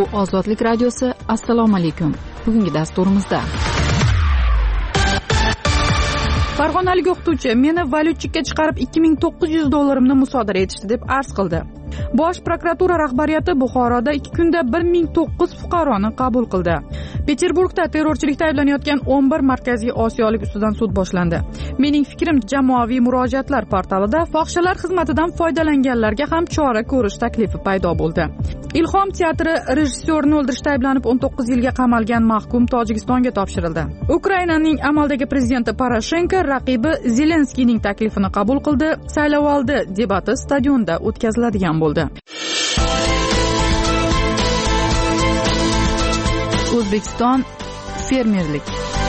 Ozodlik radiosi. Assalomu alaykum. Bugungi dasturimizda Farg'onalik o'qituvchi meni valyutchikka chiqarib $2900 musodara etishdi deb arz qildi. Bosh prokuratura rahbariyati Buxoroda 2 kunda 1009 fuqaroni qabul qildi. Peterburgda terrorchilikda ayblanayotgan 11 markaziy osiyolik ustidan sud boshlandi. Mening fikrim, jamoaviy murojaatlar portalida fohishalar xizmatidan foydalanganlarga ham chora ko'rish taklifi paydo bo'ldi. Ilhom teatri rejissyorini o'ldirishda ayblanib 19 yilga qamalgan mahkum Tojikistonga topshirildi. Ukrainaning amaldagi prezidenti Poroshenko raqibi Zelenskiyning taklifini qabul qildi. Saylovoldi debati stadionda o'tkaziladigan bo'ldi. O'zbekiston fermerlik.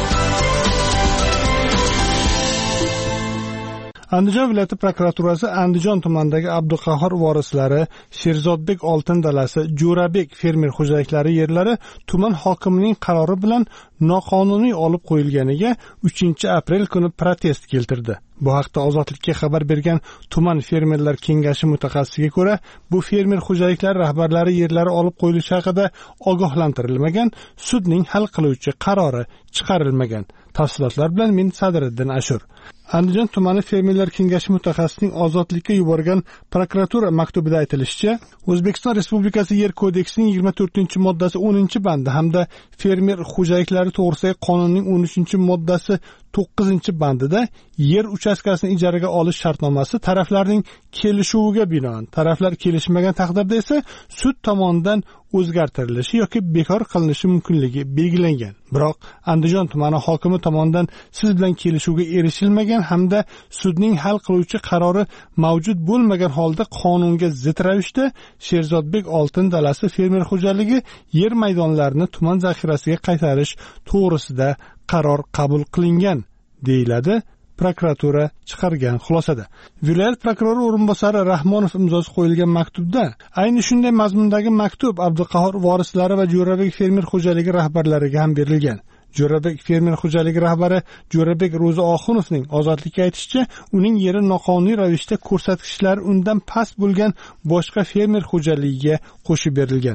Andijon viloyati prokuraturasi Andijon tumanidagi Abduqahhor vorislari, Sherzodbek oltin dalasi, Jo'rabek fermer xo'jaliklari yerlari tuman hokimining qarori bilan noqonuniy olib qo'yilganiga 3-aprel kuni protest keltirdi. Bu haqda Ozodlikka xabar bergan tuman fermerlar kengashi mutaxassisiga ko'ra, bu fermer xo'jaliklari rahbarlari yerlari olib qo'yilishi haqida ogohlantirilmagan, sudning hal qiluvchi qarori chiqarilmagan. Tafsilotlar bilan men Sadriddin Ashur. Andijon tumani fermerlar kengashi mutaxassisining Ozodlikka yuborgan prokuratura maktubida aytilishicha, O'zbekiston Respublikasi Yer kodeksining 24-moddasi 10-bandi hamda fermer xo'jaliklari to'g'risidagi qonunning 13-moddasi 9-bandida yer uchastkasini ijaraga olish shartnomasi taraflarning kelishuviga binoan, taraflar kelishmagan taqdirda esa sud tomonidan o'zgartirilishi yoki bekor qilinishi mumkinligi belgilangan. Biroq Andijon tumani hokimi tomonidan siz bilan kelishuvga erishilmagan hamda sudning hal qiluvchi qarori mavjud bo'lmagan holda qonunga zid ravishda Sherzodbek oltin dalasi fermer xo'jaligi yer maydonlarini tuman zaxirasiga qaytarish to'g'risida qaror qabul qilingan, deyiladi prokuratura chiqargan xulosada. Viloyat prokurori o'rinbosari Rahmonov imzosi qo'yilgan maktubda ayni shunday mazmundagi maktub Abduqahhor vorislari va Jo'rabek fermer xo'jaligi rahbarlariga ham berilgan. Jo'rabek fermer xo'jaligi rahbari Jo'rabek Ro'zioxunovning Ozodlikka aytishicha, uning yeri noqonuniy ravishda ko'rsatkichlari undan past bo'lgan boshqa fermer xo'jaligiga qo'shib berilgan.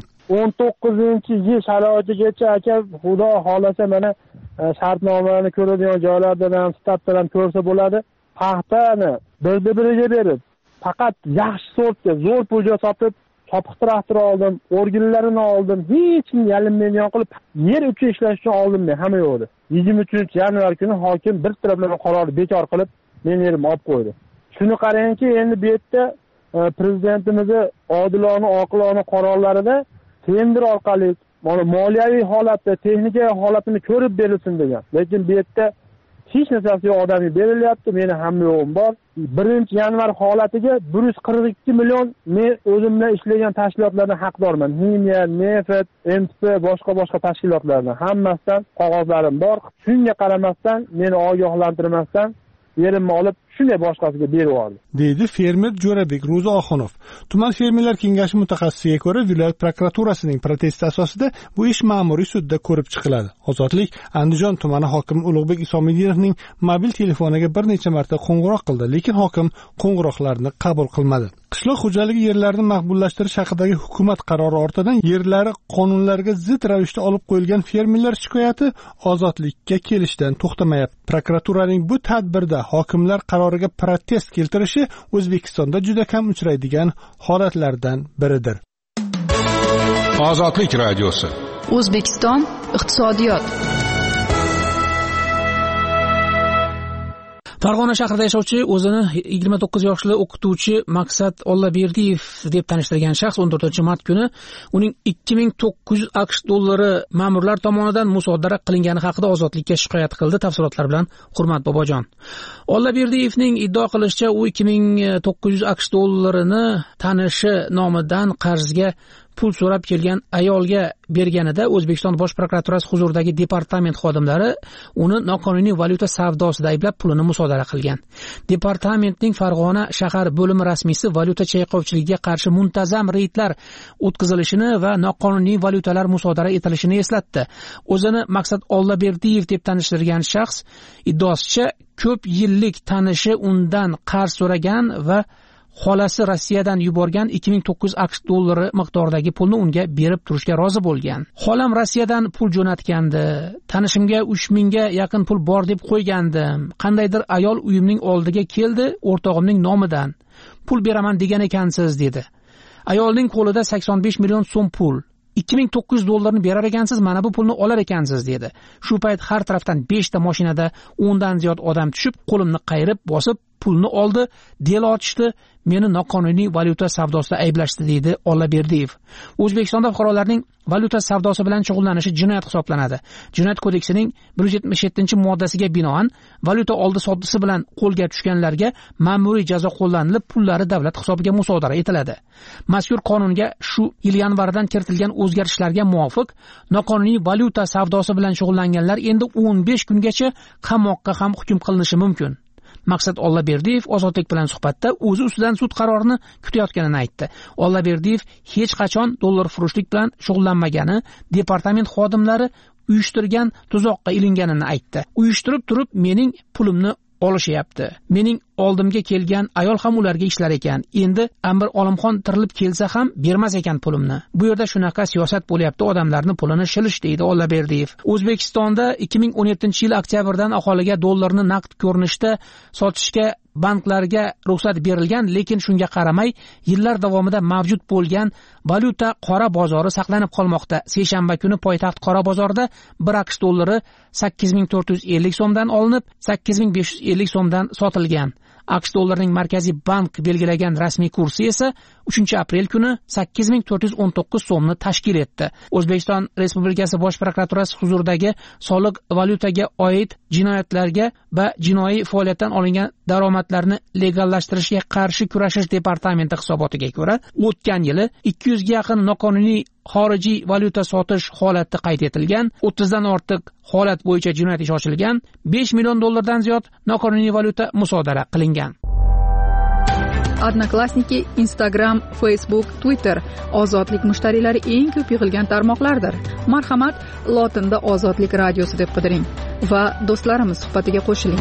19-yil sharoitigacha aka xudo xolasa mana shartnomani ko'radigan joylardan ham statdan ham ko'rsa bo'ladi. Paxtani bir-biriga berib, faqat yaxshi sortga zo'r puja sotib, sopiq traktor oldim, organlarini oldim, hech kim yalinmaydigan qilib yer uchun ishlash uchun oldim men hamma yo'qdi. 23-yanvar kuni hokim bir taraflama qaror bekor qilib, men yerimni olib qo'ydi. Shuni qarangki, endi bu yerda prezidentimizni odilona, oqilona qarorlarida tender orqali mana moliyaviy holatda, texnika holatini ko'rib berilsin degan. Lekin bu yerda hech narsasi yo'q, odamga berilyapti. Meni hamma yo'g'im bor. 1-yanvar holatiga 142 million men o'zimdan ishlagan tashkilotlardan haqdorman. Himiya, Neft, MTP, boshqa tashkilotlardan hammasidan qog'ozlarim bor. Shunga qaramasdan, meni ogohlantirmasdan yerimni olib shunday boshqasiga berib yubordi, deydi fermer Jo'rabek Ro'zioxunov. Tuman fermerlar kengashi mutaxassisiga ko'ra, viloyat prokuraturasining protesti asosida bu ish ma'muriy sudda ko'rib chiqiladi. Ozodlik Andijon tumani hokimi Ulug'bek Isomidinovning mobil telefoniga bir necha marta qo'ng'iroq qildi, lekin hokim qo'ng'iroqlarni qabul qilmadi. Qishloq xo'jaligi yerlarini maqbullashtirish haqidagi hukumat qarori ortidan yerlari qonunlarga zid ravishda olib qo'yilgan fermerlar shikoyati Ozodlikka kelishdan to'xtamayapti. Prokuraturaning bu tadbirda hokimlar qaroriga protest keltirishi O'zbekistonda juda kam uchraydigan holatlardan biridir. Ozodlik radiosi. O'zbekiston iqtisodiyot. Farg'ona shahrida yashovchi o'zini 29 yoshli o'qituvchi Maqsad Ollaberdiyev deb tanishtirgan shaxs 14-mart kuni uning $2900 ma'murlar tomonidan musodara qilingani haqida Ozodlikka shikoyat qildi. Tafsilotlar bilan Hurmat Bobojon. Ollaberdiyevning iddao qilishicha, u $2900 ni tanishi nomidan qarzga pul so'rab kelgan ayolga berganida O'zbekiston Bosh prokuraturasi huzuridagi departament xodimlari uni noqonuniy valyuta savdosida ayblab pulini musodara qilgan. Departamentning Farg'ona shahar bo'limi rasmiysi valyuta chayqovchiligiga qarshi muntazam reydlar o'tkazilishini va noqonuniy valyutalar musodara etilishini eslatdi. O'zini Maqsad Ollaberdiyev deb tanishtirgan shaxs iddaosicha ko'p yillik tanishi undan qarz so'ragan va xolasi Rossiyadan yuborgan 2900 AQSh dollari miqdoridagi pulni unga berib turishga rozi bo'lgan. Xolam Rossiyadan pul jo'natgandi. Tanishimga 3000 ga yaqin pul bor deb qo'ygandim. Qandaydir ayol uyimning oldiga keldi, o'rtog'imning nomidan. Pul beraman degan ekansiz dedi. Ayolning qo'lida 85 million so'm pul. 2900 dollarni berar ekansiz, mana bu pulni olar ekansiz dedi. Shu payt har tarafdan 5 ta mashinada 10 dan ziyod odam tushib, qo'limni qayirib, bosib pulni oldi, delo ochishdi, meni noqonuniy valyuta savdosida ayblashdi deydi Ollaberdiyev. O'zbekistonda fuqarolarning valyuta savdosi bilan shug'ullanishi jinoyat hisoblanadi. Jinoyat kodeksining 177-moddasiga binoan valyuta oldi-sotdisi bilan qo'lga tushganlarga ma'muriy jazo qo'llanilib, pullari davlat hisobiga musodara etiladi. Mazkur qonunga shu yil yanvaridan kiritilgan o'zgarishlarga muvofiq noqonuniy valyuta savdosi bilan shug'ullanganlar endi 15 kungacha qamoqqa ham hukm qilinishi mumkin. Maqsad Ollaberdiyev Ozodlik bilan suhbatda o'zi ustidan sud qarorini kutayotganini aytdi. Ollaberdiyev hech qachon dollarfurushlik bilan shug'ullanmagani, departament xodimlari uyushtirgan tuzoqqa ilinganini aytdi. Uyushtirib turib mening pulimni olishyapti. Mening oldimga kelgan ayol ham ularga ishlar ekan. Endi Amir Olimxon tirilib kelsa ham bermas ekan pulimni. Bu yerda shunaqa siyosat bo'lyapti, odamlarni pulini shilish deydi Ollaberdiyev. O'zbekistonda 2017-yil oktyabrdan aholiga dollarni naqd ko'rinishda sotishga banklarga ruxsat berilgan, lekin shunga qaramay yillar davomida mavjud bo'lgan valyuta qora bozori saqlanib qolmoqda. Seshanba kuni poytaxt qora bozorida 1 AQSh dollari 8450 so'mdan olinib, 8550 so'mdan sotilgan. AQSh dollarining Markaziy bank belgilagan rasmiy kursi esa 3-aprel kuni 8419 so'mni tashkil etdi. O'zbekiston Respublikasi Bosh prokuraturasi huzuridagi soliq valyutaga oid jinoyatlarga va jinoiy faoliyatdan olingan daromadlarni legallashtirishga qarshi kurashish departamenti hisobotiga ko'ra, o'tgan yili 200 ga yaqin noqonuniy xorijiy valyuta sotish holati qayd etilgan, 30 dan ortiq holat bo'yicha jinoyat ishi ochilgan, 5 million dollardan ziyod noqonuniy valyuta musodara qilingan. Odnoklassniki, Instagram, Facebook, Twitter ozodlik mushtariylari eng ko'p yig'ilgan tarmoqlardir. Marhamat, lotinda Ozodlik radiosi deb qidiring va do'stlarimiz suhbatiga qo'shiling.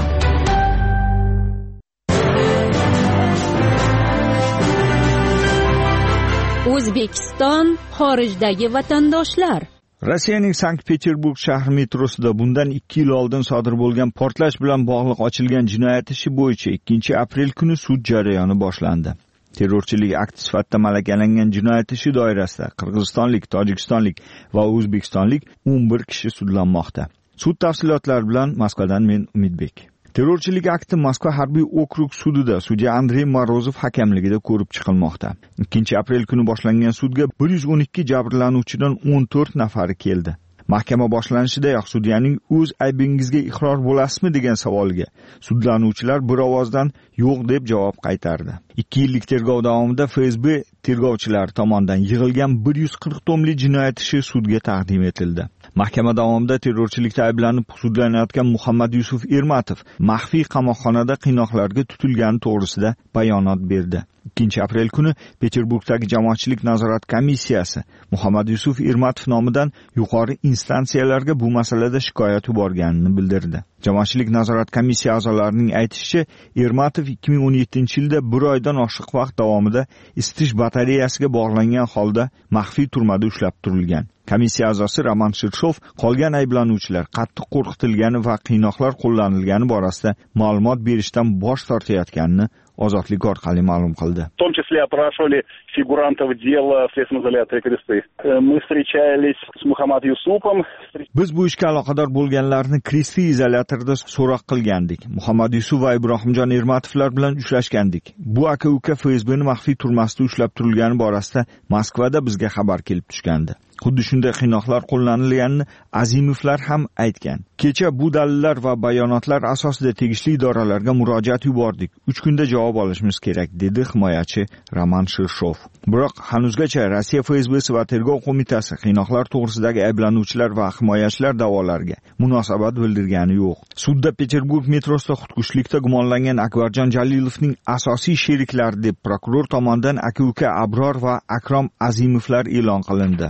O'zbekiston xorijdagi vatandoshlar. Rossiyaning Sankt-Peterburg shahri metrosida bundan 2 yil oldin sodir bo'lgan portlash bilan bog'liq ochilgan jinoyat ishi bo'yicha 2-aprel kuni sud jarayoni boshlandi. Terrorchilik akti sifatida malakalangan jinoyat ishi doirasida qirg'izistonlik, tojikistonlik va o'zbekistonlik 11 kishi sudlanmoqda. Sud tafsilotlari bilan Moskvadan men Umidbek. Terrorchilik akti Moskva harbiy okrug sudida sudya Andrey Morozov hakamligida ko'rib chiqilmoqda. 2-aprel kuni boshlangan sudga 112 jabrlanuvchidan 14 nafari keldi. Mahkama boshlanishidayoq sudyaning o'z aybingizga iqror bo'lasizmi degan savoliga sudlanuvchilar bir ovozdan yo'q deb javob qaytardi. 2 yillik tergov davomida FSB tergovchilari tomonidan yig'ilgan 140 tomli jinoyat ishi sudga taqdim etildi. Mahkama davomida terrorchilikda ayblanib sudlanayotgan Muhammad Yusuf Ermatov maxfiy qamoqxonada qiynoqlarga tutilgani to'g'risida bayonot berdi. 2-aprel kuni Peterburgdagi jamoatchilik nazorat komissiyasi Muhammad Yusuf Ermatov nomidan yuqori instansiyalarga bu masalada shikoyat yuborganini bildirdi. Jamoatchilik nazorat komissiya a'zolarining aytishicha, Ermatov 2017-yilda 1 oydan oshiq vaqt davomida isitish batareyasiga bog'langan holda maxfiy turmada ushlab turilgan. Komissiya a'zosi Roman Shirshov qolgan ayblanuvchilar qattiq qo'rqitilgani va qiynoqlar qo'llanilgani borasida ma'lumot berishdan bosh tortayotganini Ozodlik orqali ma'lum qildi. В том числе опрашивали фигурантов дела в следственном изоляторе Кресты. Мы встречались с Мухаммад Юсупом. Biz bu ishga aloqador bo'lganlarni Kresti izolyatorida so'roq qilgandik. Muhammad Yusuf va Ibrohimjon Ermatovlar bilan uchrashgandik. Bu aka-uka FSBning maxfiy turmasida ushlab turilgani borasida Moskvada bizga xabar kelib tushgandi. Xuddi shunday qiynoqlar qo'llanilganini Azimovlar ham aytgan. Kecha bu dalillar va bayonotlar asosida tegishli idoralarga murojaat yubordik. 3 kunda javob olishimiz kerak, dedi himoyachi Roman Shirshov. Biroq hanuzgacha Rossiya FSBsi va tergov qo'mitasi qiynoqlar to'g'risidagi ayblanuvchilar va himoyachilar da'volariga munosabat bildirgani yo'q. Sudda Peterburg metrosida xudkushlikda gumonlangan Akbarjon Jalilovning asosiy sheriklari deb prokuror tomonidan aka-uka Abror va Akrom Azimovlar e'lon qilindi.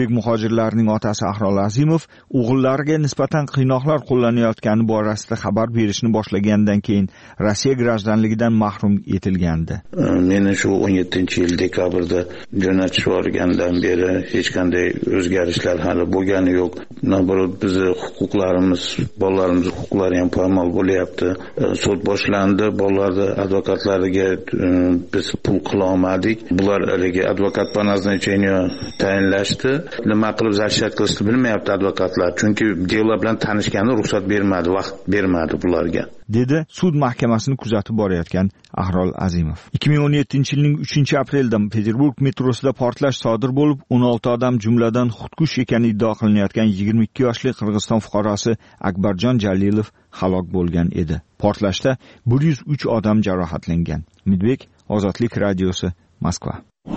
o'zbek muhojirlarining otasi Ahrol Azimov o'g'illariga nisbatan qiynoqlar qo'llanayotgani borasida xabar berishni boshlagandan keyin Rossiya grajdanligidan mahrum etilgandi. Meni shu 17-yil dekabrda jo'natish yuborgandan beri hech qanday o'zgarishlar hali bo'lgani yo'q. Naborot bizni huquqlarimiz, bolalarimiz huquqlari ham poymol bo'lyapti. Sud boshlandi, bolalarni advokatlariga biz pul qila olmadik. Bular advokat по назначению tayinlashdi. Nima qilib zashat qilishni bilmayapti advokatlar. Chunki delo bilan tanishgani ruxsat bermadi, vaqt bermadi bularga. Dedi sud mahkamasini kuzatib borayotgan Ahrol Azimov. 2017-yilning 3-aprelda Peterburg metrosida portlash sodir bo'lib, 16 odam jumladan xudkush ekani iddia qilinayotgan 22 yoshli Qirg'iziston fuqarosi Akbarjon Jalilov halok bo'lgan edi. Portlashda 103 odam jarohatlangan. Midbek, Ozodlik radiosi, Moskva.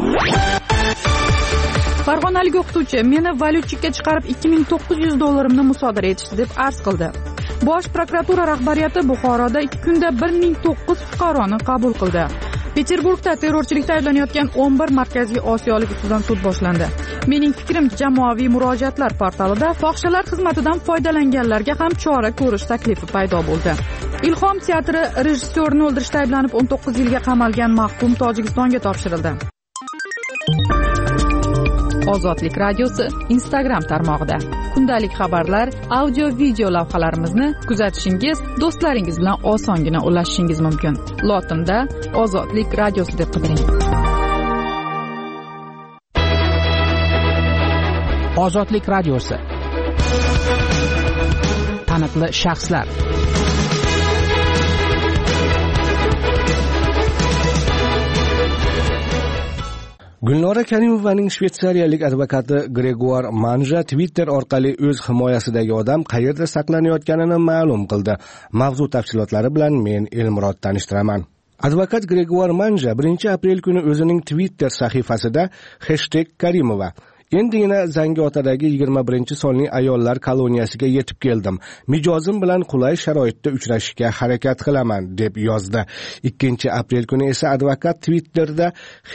Farg'onalik o'qituvchi meni valyutchikka chiqarib $2900 musodara etishdi deb arz qildi. Bosh prokuratura rahbariyati Buxoroda 2 kunda 1009 fuqaroni qabul qildi. Peterburgda terrorchilikda ayblanayotgan 11 markaziy osiyolik ustidan sud boshlandi. Mening fikrim, jamoaviy murojaatlar portalida fohishalar xizmatidan foydalanganlarga ham chora ko'rish taklifi paydo bo'ldi. Ilhom teatri rejissyorini o'ldirishda ayblanib 19 yilga qamalgan mahkum Tojikistonga topshirildi. Ozodlik radiosi Instagram tarmog'ida kundalik xabarlar, audio video lavhalarimizni kuzatishingiz, do'stlaringiz bilan osongina ulashishingiz mumkin. Lotinda Ozodlik radiosi deb qidiring. Ozodlik radiosi. Taniqli shaxslar. Gulnora Karimovaning shvetsariyalik advokati Gregor Manja Twitter orqali o'z himoyasidagi odam qayerda saqlanayotganini ma'lum qildi. Mavzu tafsilotlari bilan men Elmurod tanishtiraman. Advokat Gregor Manja 1-aprel kuni o'zining Twitter sahifasida #Karimova endigina Zangiotadagi 21-sonli ayollar koloniyasiga yetib keldim. Mijozim bilan qulay sharoitda uchrashishga harakat qilaman deb yozdi. 2-aprel kuni esa advokat Twitterda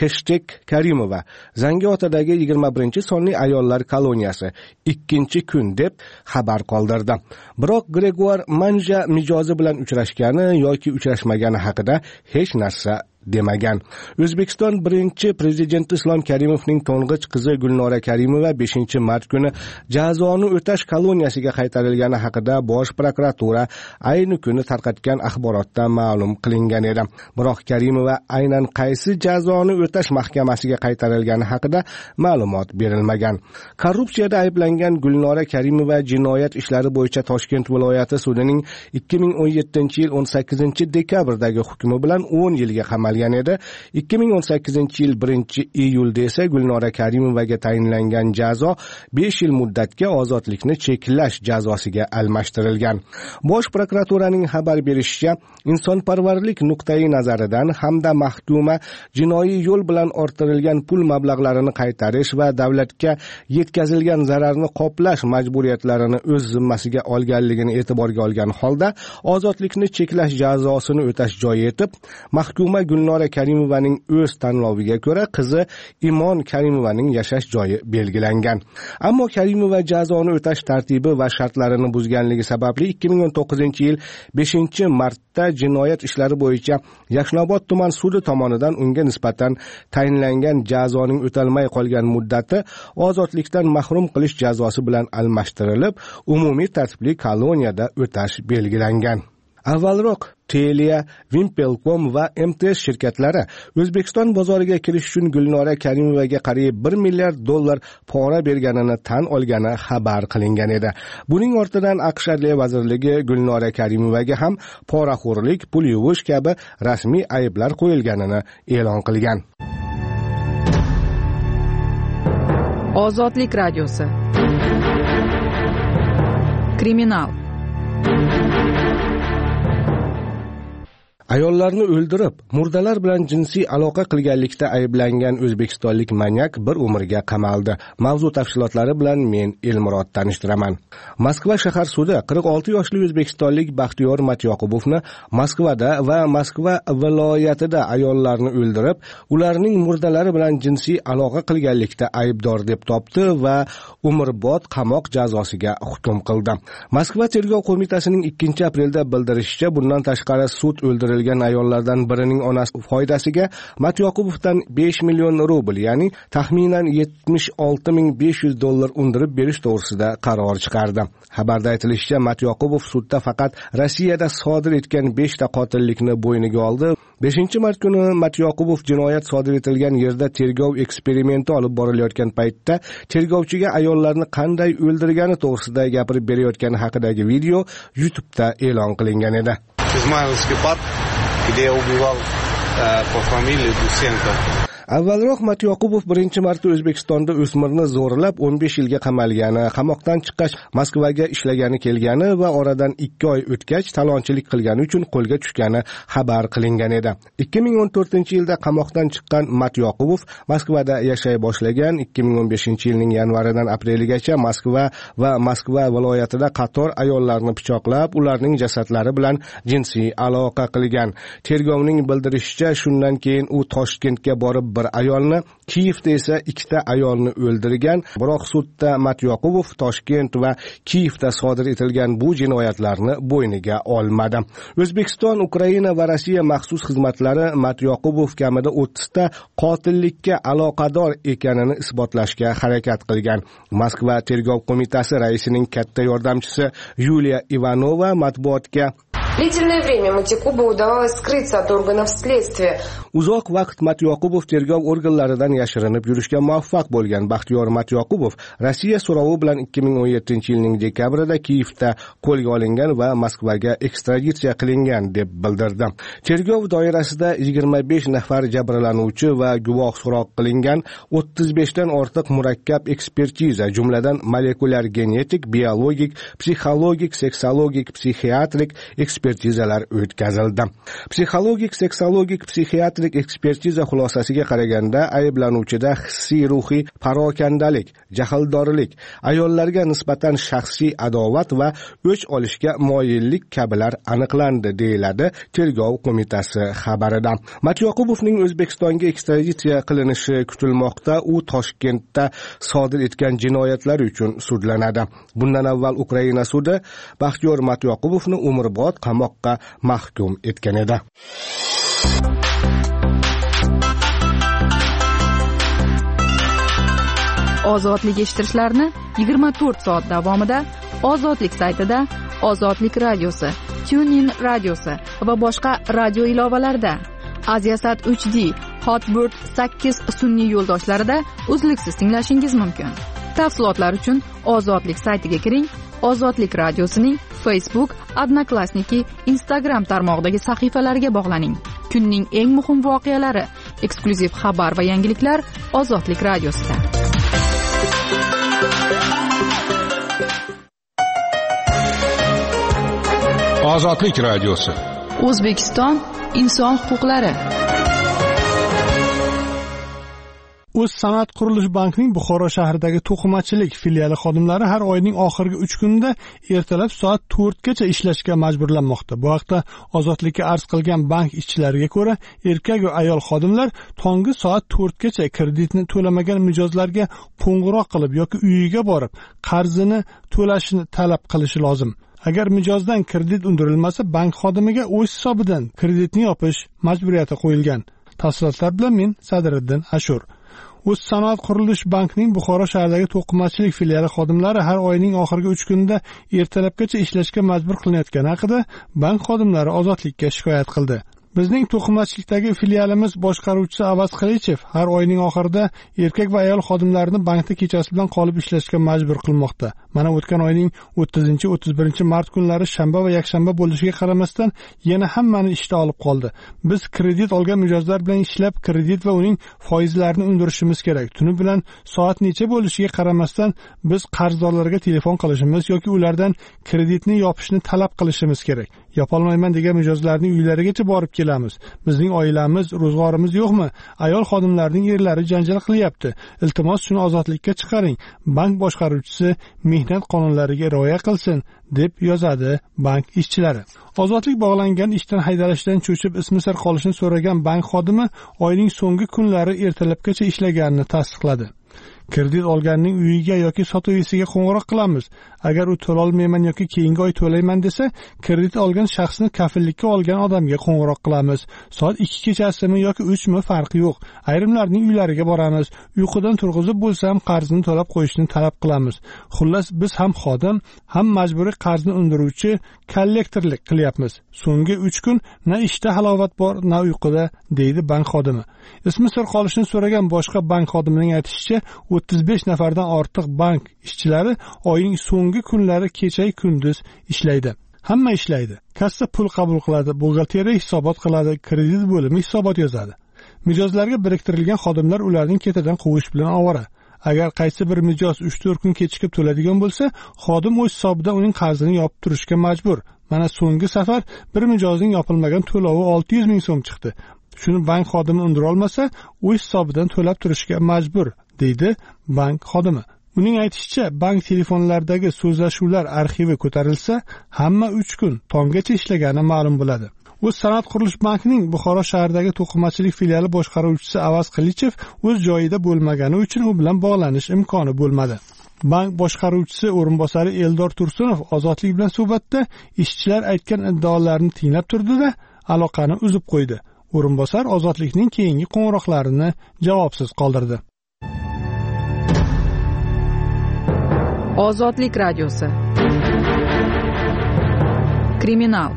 #Karimova Zangiotadagi 21-sonli ayollar koloniyasi 2-kun deb xabar qoldirdi. Biroq Gregor Manja mijozi bilan uchrashgani yoki uchrashmagani haqida hech narsa demagan. O'zbekiston birinchi prezidenti Islom Karimovning to'ng'ich qizi Gulnora Karimova 5-mart kuni jazoni o'tash koloniyasiga qaytarilgani haqida Bosh prokuratura ayni kuni tarqatgan axborotda ma'lum qilingan edi. Biroq Karimova aynan qaysi jazoni o'tash mahkamasiga qaytarilgani haqida ma'lumot berilmagan. Korrupsiyada ayblangan Gulnora Karimova jinoyat ishlari bo'yicha Toshkent viloyati sudining 2017-yil 18-dekabrdagi hukmi bilan 10 yilga qamalgan edi. 2018-yil 1-iyulda esa Gulnora Karimovaga tayinlangan jazo 5 yil muddatga ozodlikni cheklash jazosiga almashtirilgan. Bosh prokuraturaning xabar berishicha, insonparvarlik nuqtai nazaridan hamda mahkuma jinoiy yo'l bilan orttirilgan pul mablag'larini qaytarish va davlatga yetkazilgan zararni qoplash majburiyatlarini o'z zimmasiga olganligini e'tiborga olgan holda ozodlikni cheklash jazosini o'tash joyi etib, mahkuma Gulnora Karimovaning o'z tanloviga ko'ra qizi Imon Karimovaning yashash joyi belgilangan. Ammo Karimova jazoni o'tash tartibi va shartlarini buzganligi sababli 2019-yil 5-martda jinoyat ishlari bo'yicha Yashnobod tuman sudi tomonidan unga nisbatan tayinlangan jazoning o'talmay qolgan muddati ozodlikdan mahrum qilish jazosi bilan almashtirilib, umumiy tartibli koloniyada o'tash belgilangan. Avvalroq Telia, Wimpelcom va MTS shirkatlari O'zbekiston bozoriga kirish uchun Gulnora Karimovaga qariyb $1 milliard pora berganini tan olgani xabar qilingan edi. Buning ortidan AQSh Adliya vazirligi Gulnora Karimovaga ham poraxo'rlik, pul yuvish kabi rasmiy ayblar qo'yilganini e'lon qilgan. Ozodlik radiosi. Kriminal. Ayollarni o'ldirib, murdalar bilan jinsiy aloqa qilganlikda ayblangan o'zbekistonlik manyak bir umrga qamaldi. Mavzu tafsilotlari bilan men Elmurod tanishtiraman. Moskva shahar sudi 46 yoshli o'zbekistonlik Baxtiyor Matyoqubovni Moskvada va Moskva viloyatida ayollarni o'ldirib, ularning murdalari bilan jinsiy aloqa qilganlikda aybdor deb topdi va umrbod qamoq jazosiga hukm qildi. Moskva tergov qo'mitasining 2-aprelda bildirishicha, bundan tashqari sud o'ldirilgan ayollardan birining onasi foydasiga Matyoqubovdan 5 million rubl, ya'ni taxminan $76,500 undirib berish to'g'risida qaror chiqardi. Xabarda aytilishicha, Matyoqubov sudda faqat Rossiyada sodir etgan 5 ta qotillikni bo'yniga oldi. 5-mart kuni Matyoqubov jinoyat sodir etilgan yerda tergov eksperimenti olib borilayotgan paytda tergovchiga ayollarni qanday o'ldirgani to'g'risida gapirib berayotgani haqidagi video YouTube'da e'lon qilingan edi. Измайловский парк, где я убивал по фамилии Дусенко. Avvalroq Matyoqubov 1-marta O'zbekistonda o'smirni zo'rlab 15 yilga qamalgani, qamoqdan chiqqach Moskvaga ishlagani kelgani va oradan 2 oy o'tgach talonchilik qilgani uchun qo'lga tushgani xabar qilingan edi. 2014-yilda qamoqdan chiqqan Matyoqubov Moskvada yashay boshlagan. 2015-yilning yanvaridan apreligacha Moskva va Moskva viloyatida qator ayollarni pichoqlab, ularning jasadlari bilan jinsiy aloqa qilgan. Tergovning bildirishicha, shundan keyin u Toshkentga borib bir ayolni, Kiyevda esa 2 ta ayolni o'ldirgan. Biroq sudda Matyoqubov Toshkent va Kiyevda sodir etilgan bu jinoyatlarni bo'yniga olmadi. O'zbekiston, Ukraina va Rossiya maxsus xizmatlari Matyoqubov kamida 30 ta qotillikka aloqador ekanini isbotlashga harakat qilgan. Moskva tergov qo'mitasi raisining katta yordamchisi Yuliya Ivanova matbuotga Длительное время Матyoqubovу удавалось скрыться от органов следствия. Uzoq vaqt Matyoqubov tergov organlaridan yashirinib yurishga muvaffaq bo'lgan Baxtiyor Matyoqubov Rossiya so'rovi bilan 2017-yilning dekabrida Kiyevda qo'lga olingan va Moskvaga ekstraditsiya qilingan deb bildirdi. Tergov doirasida 25 nafar jabrlanuvchi va guvoh so'roq qilingan, 35 dan ortiq murakkab ekspertiza, jumladan molekulyar genetik, biologik, psixologik, seksologik, psixiatrik ekspertizalar o'tkazildi. Psixologik, seksologik, psixiatrik ekspertiza xulosasiga qaraganda ayblanuvchida hissiy ruhiy parokandalik, jahldorlik, ayollarga nisbatan shaxsiy adovat va o'ch olishga moyillik kabilar aniqlandi, deyiladi tergov qo'mitasi xabarida. Matyoqubovning O'zbekistonga ekstraditsiya qilinishi kutilmoqda. U Toshkentda sodir etgan jinoyatlar uchun sudlanadi. Bundan avval Ukraina sudi Baxtiyor Matyoqubovni umrbod qamoqqa mahkum etgan edi. Ozodlik eshittirishlarni 24 soat davomida Ozodlik saytida, Ozodlik radiosi, TuneIn radiosi va boshqa radio ilovalarda, Aziasat 3D, Hotbird 8 sun'iy yo'ldoshlarida uzluksiz tinglashingiz mumkin. Tafsilotlar uchun Ozodlik saytiga kiring. Ozodlik radiosining Facebook, Odnoklassniki, Instagram tarmog'idagi sahifalariga bog'laning. Kunning eng muhim voqealari, eksklyuziv xabar va yangiliklar Ozodlik radiosida. Ozodlik radiosi. O'zbekiston inson huquqlari. O'z sanoat qurilish bankining Buxoro shahridagi to'qimachilik filiali xodimlari har oyning oxirgi 3 kunida ertalab soat 4 gacha ishlashga majburlanmoqda. Bu haqda Ozodlikka arz qilgan bank ishchilariga ko'ra, erkak va ayol xodimlar tongi soat 4 gacha kreditni to'lamagan mijozlarga qo'ng'iroq qilib yoki uyiga borib qarzini to'lashni talab qilishi lozim. Agar mijozdan kredit undirilmasa, bank xodimiga o'z hisobidan kreditni yopish majburiyati qo'yilgan. Tafsilotlar bilan men Sadriddin Ashur. O'z sanoat qurilish bankining Buxoro shahridagi to'qimachilik filiali xodimlari har oyning oxirgi 3 kunida ertalabgacha ishlashga majbur qilinayotgani haqida bank xodimlari Ozodlikka shikoyat qildi. Bizning to'qimachilikdagi filialimiz boshqaruvchisi Avaz Qilichev har oyning oxirida erkak va ayol xodimlarini bankda kechasi bilan qolib ishlashga majbur qilmoqda. Mana o'tgan oyning 30-31 mart kunlari shanba va yakshanba bo'lishiga qaramasdan yana hammani ishda olib qoldi. Biz kredit olgan mijozlar bilan ishlab, kredit va uning foizlarini undirishimiz kerak. Tuni bilan soat necha bo'lishiga qaramasdan biz qarzdorlarga telefon qilishimiz yoki ulardan kreditni yopishni talab qilishimiz kerak. Yopolmayman degan mijozlarning uylarigacha borib kelamiz. Bizning oilamiz, ro'zg'orimiz yo'qmi? Ayol xodimlarning erlari janjal qilyapti. Iltimos shuni ozodlikka chiqaring. Bank boshqaruvchisi mehnat qonunlariga rioya qilsin, deb yozadi bank ishchilari. Ozodlik bog'langan ishdan haydalishdan cho'chib ismi sir qolishini so'ragan bank xodimi oyning so'nggi kunlari ertalabgacha ishlaganini tasdiqladi. Kredit olganning uyiga yoki sotuvchisiga qo'ng'iroq qilamiz. Agar u to'la olmayman yoki keyingi oy to'layman desa, kredit olgan shaxsni kafillikka olgan odamga qo'ng'iroq qilamiz. Soat 2 kechasimi yoki 3 mi farqi yo'q. Ayrimlarning uylariga boramiz. Uyqudan turg'izib bo'lsa ham qarzni to'lab qo'yishni talab qilamiz. Xullas, biz ham xodim, ham majburiy qarzni undiruvchi kollektorlik qilyapmiz. So'nggi 3 kun na ishda halovat bor, na uyquda, deydi bank xodimi. Ismi sir qolishini so'ragan boshqa bank xodimining aytishicha, 35 nafardan ortiq bank ishchilari oyning so'nggi kunlari kecha-yu kunduz ishlaydi. Hamma ishlaydi. Kassa pul qabul qiladi, buxgalteriya hisobot qiladi, kredit bo'limi hisobot yozadi. Mijozlarga biriktirilgan xodimlar ularning ketidan quvish bilan ovora. Agar qaysi bir mijoz 3-4 kun kechikib to'ladigan bo'lsa, xodim o'z hisobidan uning qarzini yopib turishga majbur. Mana so'nggi safar bir mijozning yopilmagan to'lovi 600 ming so'm chiqdi. Shuni bank xodimi undira olmasa, o'z hisobidan to'lab turishga majbur, deydi bank xodimi. Uning aytishicha, bank telefonlaridagi so'zlashuvlar arxivi ko'tarilsa, hamma 3 kun tonggacha ishlagani ma'lum bo'ladi. O'z Sanoat qurilish bankining Buxoro shahridagi to'qimachilik filiali boshqaruvchisi Avaz Qilichev o'z joyida bo'lmagani uchun u bilan bog'lanish imkoni bo'lmadi. Bank boshqaruvchisi o'rinbosari Eldor Tursunov ozodlik bilan suhbatda ishchilar aytgan iddaolarni tinglab turdi-da, aloqani uzib qo'ydi. O'rinbosar ozodlikning keyingi qo'ng'iroqlarini javobsiz qoldirdi. Ozodlik radiosi. Kriminal.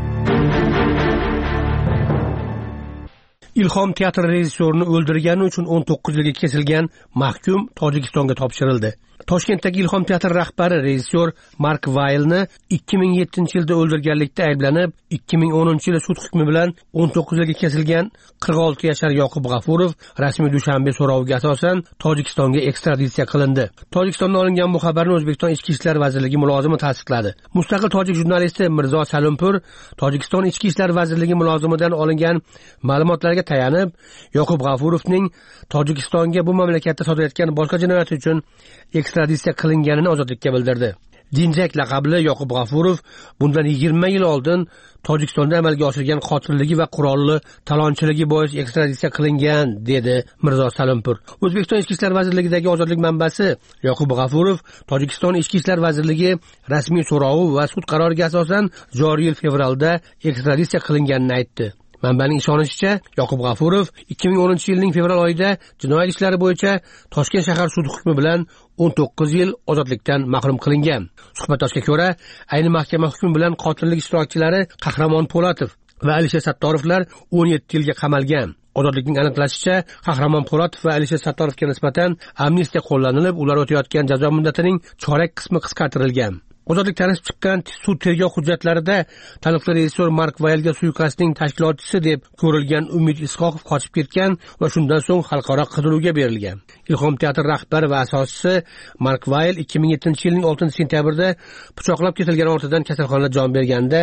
Ilhom teatri rejissyorini o'ldirgani uchun 19 yilga kesilgan mahkum Tojikistonga topshirildi. Toshkentdagi Ilhom teatri rahbari rejissyor Mark Vaylni 2007-yilda o'ldirganlikda ayblanib, 2010-yil sud hukmi bilan 19 yilga kesilgan 46 yashar Yoqub G'afurov rasmiy Dushanbe so'roviga asosan Tojikistonga ekstraditsiya qilindi. Tojikistondan olingan bu xabarni O'zbekiston Ichki ishlar vazirligi mulozimi tasdiqladi. Mustaqil tojik jurnalisti Mirzo Salumpur Tojikiston Ichki ishlar vazirligi mulozimidan olingan ma'lumotlarga tayanib, Yoqub G'afurovning Tojikistonga bu mamlakatda sodir etgan boshqa jinoyat uchun ekstraditsiya qilinganini ozodlikka bildirdi. Jinjak laqabli Yoqub G'afurov bundan 20 yil oldin Tojikistonda amalga oshirgan qotilligi va qurolli talonchiligi bois ekstraditsiya qilingan, dedi Mirzo Salumpur. O'zbekiston Ichki ishlar vazirligidagi ozodlik manbasi Yoqub G'afurov Tojikiston Ichki ishlar vazirligi rasmiy so'rovi va sud qaroriga asosan joriy yil fevralda ekstraditsiya qilinganini aytdi. Manbaning ishonishicha, Yoqub G'afurov 2010-yilning fevral oyida jinoyat ishlari bo'yicha Toshkent shahar sud hukmi bilan 19 yil ozodlikdan mahrum qilingan. Suhbatdoshga ko'ra, ayni mahkama hukmi bilan qotillik ishtirokchilari Qahramon Po'latov va Alisher Sattorovlar 17 yilga qamalgan. Ozodlikning aniqlashicha, Qahramon Po'latov va Alisher Sattorovga nisbatan amnistiya qo'llanilib, ular o'tayotgan jazo muddatining chorak qismi qisqartirilgan. Ozodlik tanishib chiqqan sud tergov hujjatlarida taniqli rejissyor Mark Vaylga suiqasdning tashkilotchisi deb ko'rilgan Umid Isqoqov qochib ketgan va shundan so'ng xalqaro qidiruvga berilgan. Ilhom teatri rahbari va asoschisi Mark Vayl 2007-yilning 6-sentyabrida pichoqlab ketilgan ortidan kasalxonada jon berganda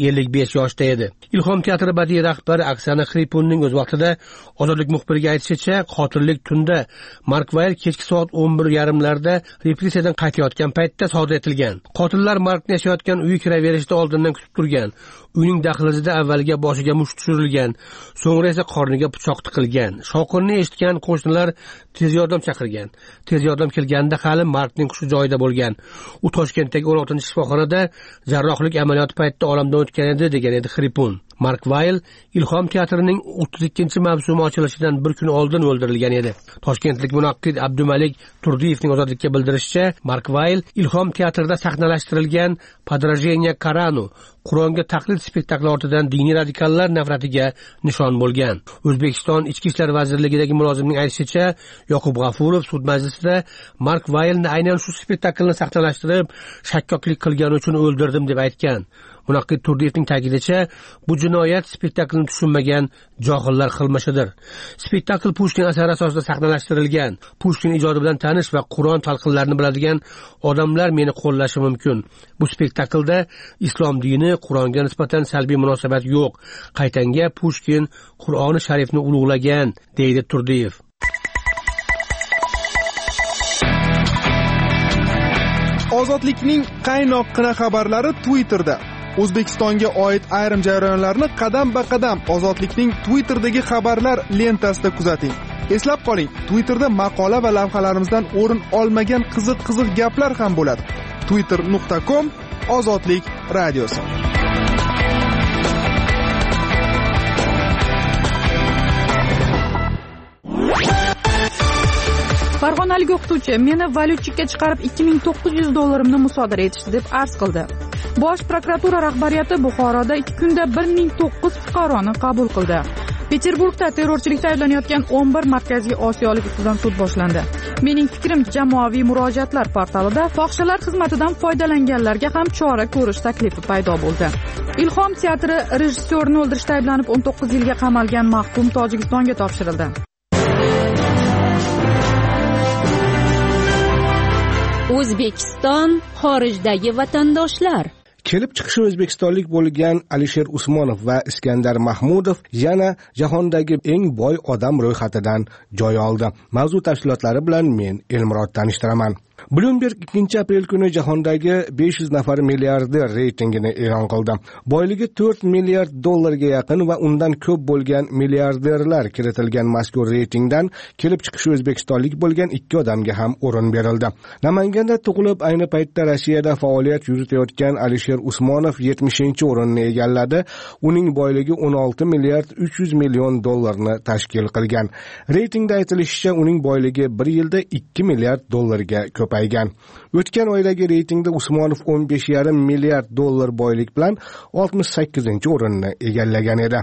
55 yoshda edi. Ilhom teatri badiiy rahbari Oksana Xripunning o'z vaqtida ozodlik muxbiriga aytishicha, qotillik tunda Mark Vayl kechki soat 11:30larda repressiyadan qaytayotgan paytda sodir etilgan. Qotillar Markni yashayotgan uyi kiraverishda oldindan kutib turgan. Uyning dahlizida avvaliga boshiga musht tushirilgan, so'ngra esa qorniga pichoq tiqilgan. Shovqinni eshitgan qo'shnilar tez yordam chaqirgan. Tez yordam kelganda hali Markning hushi joyida bo'lgan. U Toshkentdagi 16-shifoxonada jarrohlik amaliyoti paytida olamdan o'tgan edi, degan edi Xripun. Mark Vayl Ilhom teatrining 32-mavsumi ochilishidan bir kun oldin o'ldirilgan edi. Toshkentlik munaqqid Abdumalik Turdiyevning ozodlikka bildirishicha, Mark Vayl Ilhom teatrida sahnalashtirilgan Podrajeniya Koranu, Qur'onga taqlid spektakli ortidan diniy radikallar nafratiga nishon bo'lgan. O'zbekiston Ichki ishlar vazirligidagi mulozimning aytishicha, Yoqub G'afurov sud majlisida Mark Vaylni aynan shu spektaklni sahnalashtirib, shakkoklik qilgani uchun o'ldirdim deb aytgan. Munaqqid Turdiyevning ta'kidlashicha, bu jinoyat spektaklni tushunmagan johillar qilmishidir. Spektakl Pushkin asari asosida sahnalashtirilgan. Pushkin ijodi bilan tanish va Qur'on talqinlarini biladigan odamlar meni qo'llashi mumkin. Bu spektaklda islom dini, Qur'onga nisbatan salbiy munosabat yo'q. Qaytanga Pushkin Qur'oni sharifni ulug'lagan, deydi Turdiyev. Ozodlikning qaynoqqina xabarlari Twitterda. O'zbekistonga oid ayrim jarayonlarni qadam-ba-qadam Ozodlikning Twitterdagi xabarlar lentasida kuzating. Eslab qoling, Twitterda maqola va lavhalarimizdan o'rin olmagan qiziq gaplar ham bo'ladi. twitter.com Ozodlik radiosi. Farg'onalik o'qituvchi meni valyutchikka chiqarib $2900 musodara etishdi deb arz qildi. Bosh prokuratura rahbariyati Buxoroda 2 kunda 1009 fuqaroni qabul qildi. Peterburgda terrorchilikda ayblanayotgan 11 markaziy osiyolik ustidan sud boshlandi. Mening fikrim, jamoaviy murojaatlar portalida fohishalar xizmatidan foydalanganlarga ham chora ko'rish taklifi paydo bo'ldi. Ilhom teatri rejissyorini o'ldirishda ayblanib 19 yilga qamalgan mahkum Tojikistonga topshirildi. O'zbekiston xorijdagi vatandoshlar. Kelib chiqishi o'zbekistonlik bo'lgan Alisher Usmonov va Iskandar Mahmudov yana jahondagi eng boy odam ro'yxatidan joy oldi. Mavzu tafsilotlari bilan men Elmurod tanishtiraman. Bloomberg 2 aprel kuni jahondagi 500 nafar milliarder reytingini e'lon qildi. Boyligi $4 milliard ga yaqin va undan ko'p bo'lgan milliarderlar kiritilgan mazkur reytingdan kelib chiqishi o'zbekistonlik bo'lgan 2 odamga ham o'rin berildi. Namanganda tug'ilib, ayni paytda Rossiyada faoliyat yuritayotgan Alisher Usmonov 70-o'rinni egalladi. Uning boyligi 16 milliard 300 million dollarni tashkil qilgan. Reytingda aytilishicha, uning boyligi 1 yilda 2 milliard dollarga ko'paygan. O'tgan oydagi reytingda Usmonov 15,5 milliard dollar boylik bilan 68-o'rinni egallagan edi.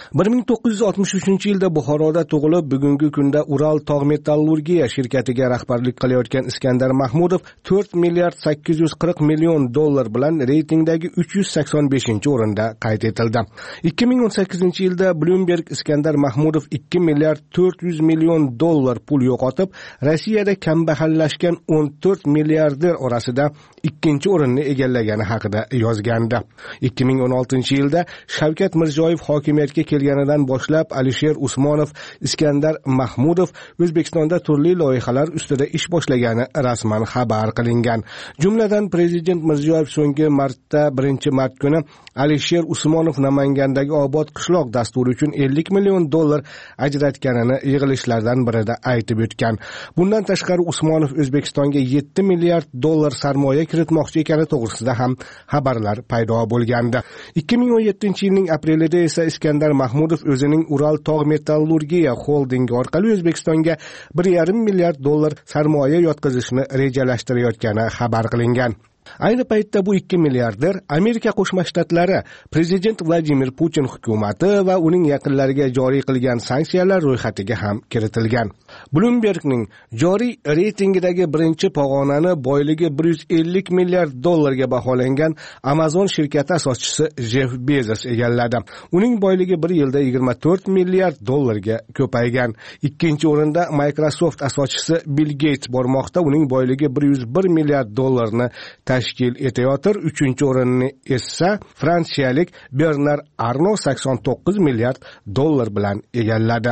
1963-yilda Buxoroda tug'ilib, bugungi kunda Ural tog' metallurgiya shirkatiga rahbarlik qilayotgan Iskandar Mahmudov 4 milliard 840 million dollar bilan reytingdagi 385-o'rinda qayd etildi. 2018-yilda Bloomberg Iskandar Mahmudov 2 milliard 400 million dollar pul yo'qotib, Rossiyada kambag'allashgan 14 milliarder orasida 2-o'rinni egallagani haqida yozgandi. 2016-yilda Shavkat Mirziyoyev hokimiyatga kelganidan boshlab Alisher Usmonov, Iskandar Mahmudov O'zbekistonda turli loyihalar ustida ish boshlagani rasman xabar qilingan. Jumladan Prezident Mirziyoyev so'nggi marta 1-mart kuni Alisher Usmonov Namangandagi obod qishloq dasturi uchun 50 million dollar ajratganini yig'ilishlardan birida aytib o'tgan. Bundan tashqari Usmonov O'zbekistonga 7 milliard dollar sarmoya kiritmoqchi ekani to'g'risida ham xabarlar paydo bo'lgandi. 2017-yilning aprelida esa Iskandar Mahmudov o'zining Ural tog' metallurgiya holdingi orqali O'zbekistonga 1,5 milliard dollar sarmoya yotqizishni rejalashtirayotgani xabar qilingan. Ayni paytda bu 2 milliarder Amerika Qo'shma Shtatlari Prezident Vladimir Putin hukumati va uning yaqinlariga joriy qilgan sanksiyalar ro'yxatiga ham kiritilgan. Bloombergning joriy reytingidagi birinchi pog'onani boyligi 150 milliard dollarga baholangan Amazon shirkati asoschisi Jeff Bezos egalladi. Uning boyligi 1 yilda 24 milliard dollarga ko'paygan. 2-o'rinda Microsoft asoschisi Bill Gates bormoqda. Uning boyligi 101 milliard dollarni tashkil etayotir. 3-o'rinni esa fransiyalik Bernard Arnault 89 milliard dollar bilan egalladi.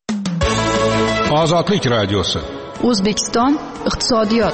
Ozodlik radiosi. O'zbekiston iqtisodiyot.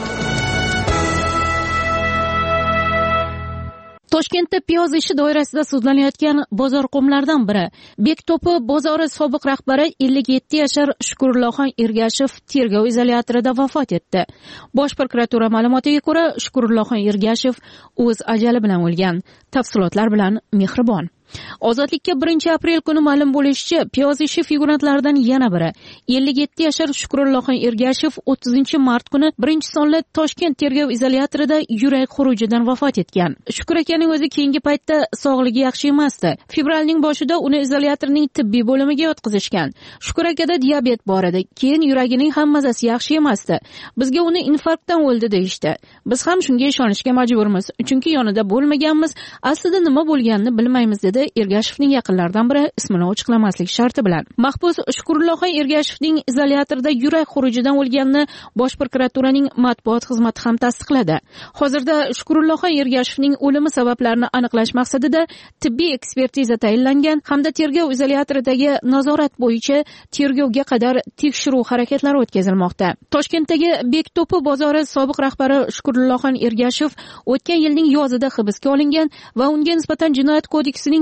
Toshkentda piyoz ishi doirasida sudlanayotgan bozorqo'mlardan biri Bekto'pi bozori sobiq rahbari 57 yashar Shukurullohxon Ergashev tergov izolyatorida vafot etdi. Bosh prokuratura ma'lumotiga ko'ra, Shukurullohxon Ergashev o'z ajali bilan o'lgan. Tafsilotlar bilan Mehribon. Ozodlikka 1 aprel kuni ma'lum bo'lishicha, piyoz ishi figurantlaridan yana biri 57 yashar Shukurullohxon Ergashev 30 mart kuni 1-sonli Toshkent tergov izolyatorida yurak xurujidan vafot etgan. Shukur akaning o'zi keyingi paytda sog'ligi yaxshi emasdi. Fevralning boshida uni izolyatorning tibbiy bo'limiga yotqizishgan. Shukur akada diabet bor edi. Keyin yuragining ham mazasi yaxshi emasdi. Bizga uni infarktdan o'ldi deyishdi. Biz ham shunga ishonishga majburmiz, chunki yonida bo'lmaganmiz, aslida nima bo'lganini bilmaymiz dedi dedi Ergashevning yaqinlaridan biri ismini ochiqlamaslik sharti bilan. Mahbus Shukurulloxon Ergashevning izolyatorda yurak xurujidan o'lganini Bosh prokuraturaning matbuot xizmati ham tasdiqladi. Hozirda Shukurulloxon Ergashevning o'limi sabablarini aniqlash maqsadida tibbiy ekspertiza tayinlangan hamda tergov izolyatoridagi nazorat bo'yicha tergovga qadar tekshiruv harakatlari o'tkazilmoqda. Toshkentdagi Bekto'pi bozori sobiq rahbari Shukurulloxon Ergashev o'tgan yilning yozida hibsga olingan va unga nisbatan Jinoyat kodeksining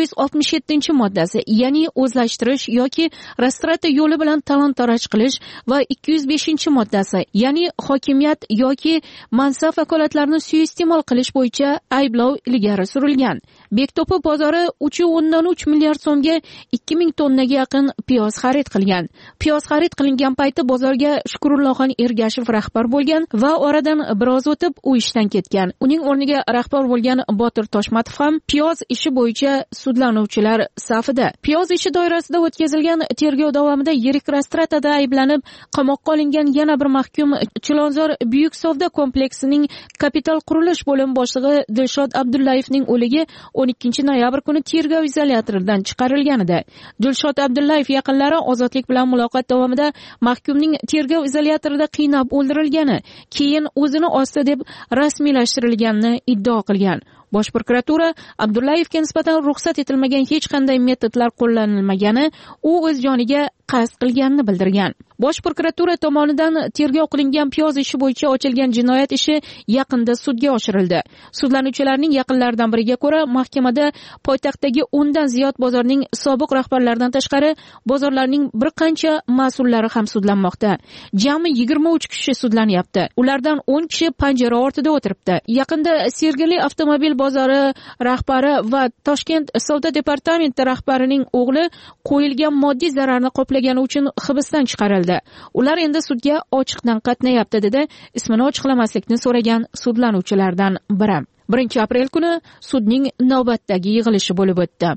167-moddasi, ya'ni o'zlashtirish yoki rastrata yo'li bilan talon-taroj qilish va 205-moddasi, ya'ni hokimiyat yoki mansab vakolatlarini suiiste'mol qilish bo'yicha ayblov ilgari surilgan. Bekto'pi bozori 3.3 milliard so'mga 2000 tonnaga yaqin piyoz xarid qilgan. Piyoz xarid qilingan payti bozorga Shukurulloxon Ergashev rahbar bo'lgan va oradan biroz o'tib u ishdan ketgan. Uning o'rniga rahbar bo'lgan Botir Toshmatov ham piyoz ishi bo'yicha sudlanuvchilar safida. Piyoz ishi doirasida o'tkazilgan tergov davomida yirik rastratada ayblanib qamoqqa olingan yana bir mahkum Chilonzor Buyuk savdo kompleksining kapital qurilish bo'limi boshlig'i Dilshod Abdullayevning o'ligi 12 noyabr kuni tergov izolyatoridan chiqarilgan edi. Dilshod Abdullayev yaqinlari ozodlik bilan muloqot davomida mahkumning tergov izolyatorida qiynab o'ldirilgani, keyin o'zini osdi deb rasmiylashtirilganini iddao qilgan. Bosh prokuratura Abdullayevga nisbatan ruxsat etilmagan hech qanday metodlar qo'llanilmagani, u o'z joniga qasd qilganini bildirgan. Bosh prokuratura tomonidan tergov qilingan piyoz ishi bo'yicha ochilgan jinoyat ishi yaqinda sudga oshirildi. Sudlanuvchilarning yaqinlaridan biriga ko'ra, mahkamada poytaxtdagi 10 dan ziyod bozorning sobiq rahbarlaridan tashqari bozorlarning bir qancha mas'ullari ham sudlanmoqda. Jami 23 kishi sudlanyapti. Ulardan 10 kishi panjara ortida o'tiribdi. Yaqinda Sergeli avtomobil bozori rahbari va Toshkent savdo departamenti rahbarining o'g'li qo'yilgan moddiy zararni qoplagani uchun hibsdan chiqarildi. Ular endi sudga ochiqdan qatnayapti, dedi ismini ochiqlamaslikni so'ragan sudlanuvchilardan biri. 1-aprel kuni sudning navbatdagi yig'ilishi bo'lib o'tdi.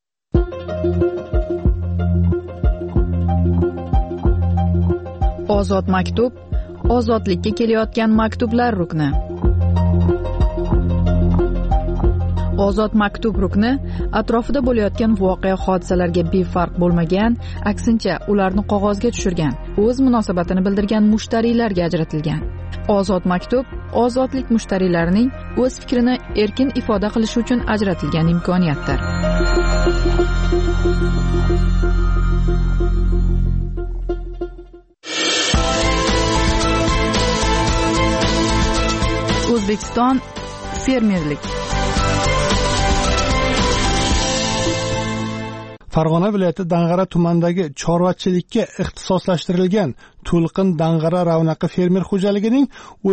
Ozod maktub, ozodlikka kelayotgan maktublar rukni. Ozod maktub rukni atrofida bo'layotgan voqea hodisalarga befarq bo'lmagan, aksincha ularni qog'ozga tushirgan, o'z munosabatini bildirgan mushtariylarga ajratilgan. Ozod maktub ozodlik mushtariylarining o'z fikrini erkin ifoda qilishi uchun ajratilgan imkoniyatdir. O'zbekiston fermerlik. Farg'ona viloyati Dang'ara tumanidagi chorvachilikka ixtisoslashtirilgan To'lqin Dang'ara Ravnaqi fermer xo'jaligining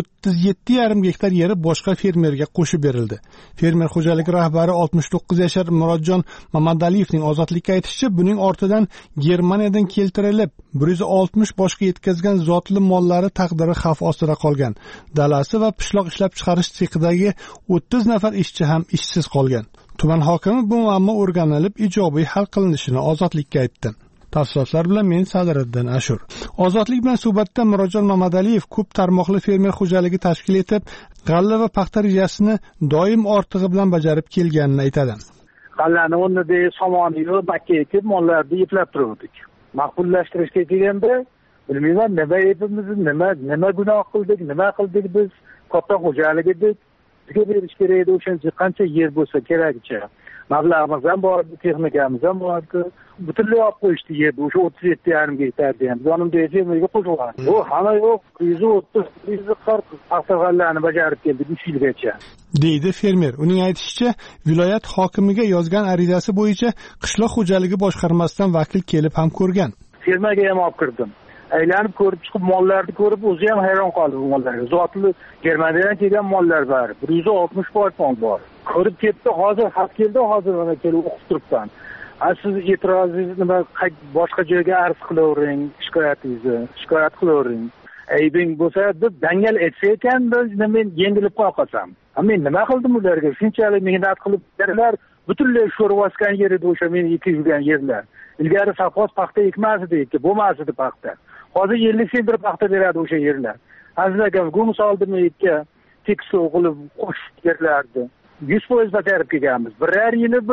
37,5 gektar yeri boshqa fermerga qo'shib berildi. Fermer xo'jaligi rahbari 69 yashar Murodjon Mamadaliyevning ozodlikka aytishicha, buning ortidan Germaniyadan keltirilib 160 boshqa yetkazgan zotli mollari taqdiri xavf ostida qolgan. Dalasi va pishloq ishlab chiqarish sexidagi 30 nafar ishchi ham ishsiz qolgan. Tuman hokimi bu muammo o'rganilib ijobiy hal qilinishini ozodlikka aytdi. Tafsilotlar bilan men Sadiriddin Ashur. Ozodlik bilan suhbatda Murodjon Mamadaliyev ko'p tarmoqli fermer xo'jaligi tashkil etib, g'alla va paxta rejasini doim ortig'i bilan bajarib kelganini aytadi. G'allani o'rnida somonni yo'q, bakka ekib, mollarni yeplab turdik. Maqbullashtirishga kelganda, bilmayman nima aybimiz, nima gunoh qildik, nima qildik biz, katta xo'jalik edik. Bizga berish kerak edi, o'shancha qancha yer bo'lsa kerakcha. Mablag'imiz ham bor, texnikamiz ham bor. Butunlay olib qo'yishdi yerni, o'sha 37,5 gektarni ham. Yonimda fermerga qo'shilgan. Bu hamma yo'q, 130, 140 paxta-g'allani bajarib keldik 3 yilgacha. deydi fermer. Uning aytishicha, viloyat hokimiga yozgan arizasi bo'yicha qishloq xo'jaligi boshqarmasidan vakil kelib ham ko'rgan. Fermaga ham olib kirdim. Aylanib ko'rib chiqib, mollarni ko'rib, o'zi ham hayron qoldi bu mollarga. Zotli Germaniyadan kelgan mollar bor. 160 mol bor. Ko'rib ketdi, hozir xat keldi, hozir mana kelib o'qib turibman. Siz e'tirozingizni nima boshqa joyga arz qilavering, shikoyat qilavering. Aybing bo'lsa, deb dangal etsa ekan, men yengilib qolsam. Men nima qildim ularga? Shunchalik mehnat qilib berdilar, butunlay sho'rvasgan yer edi o'sha men ekib yurgan yerlar. Ilgari safos paxta ekmasdi, bo'lmasdi paxta. Hozir 50 sendir paxta beradi o'sha yerlar. Azizlar, bu misoldimi ekka tekis qilib qo'shib yerlardi. 100% bajarib kelganmiz. Birer yili bir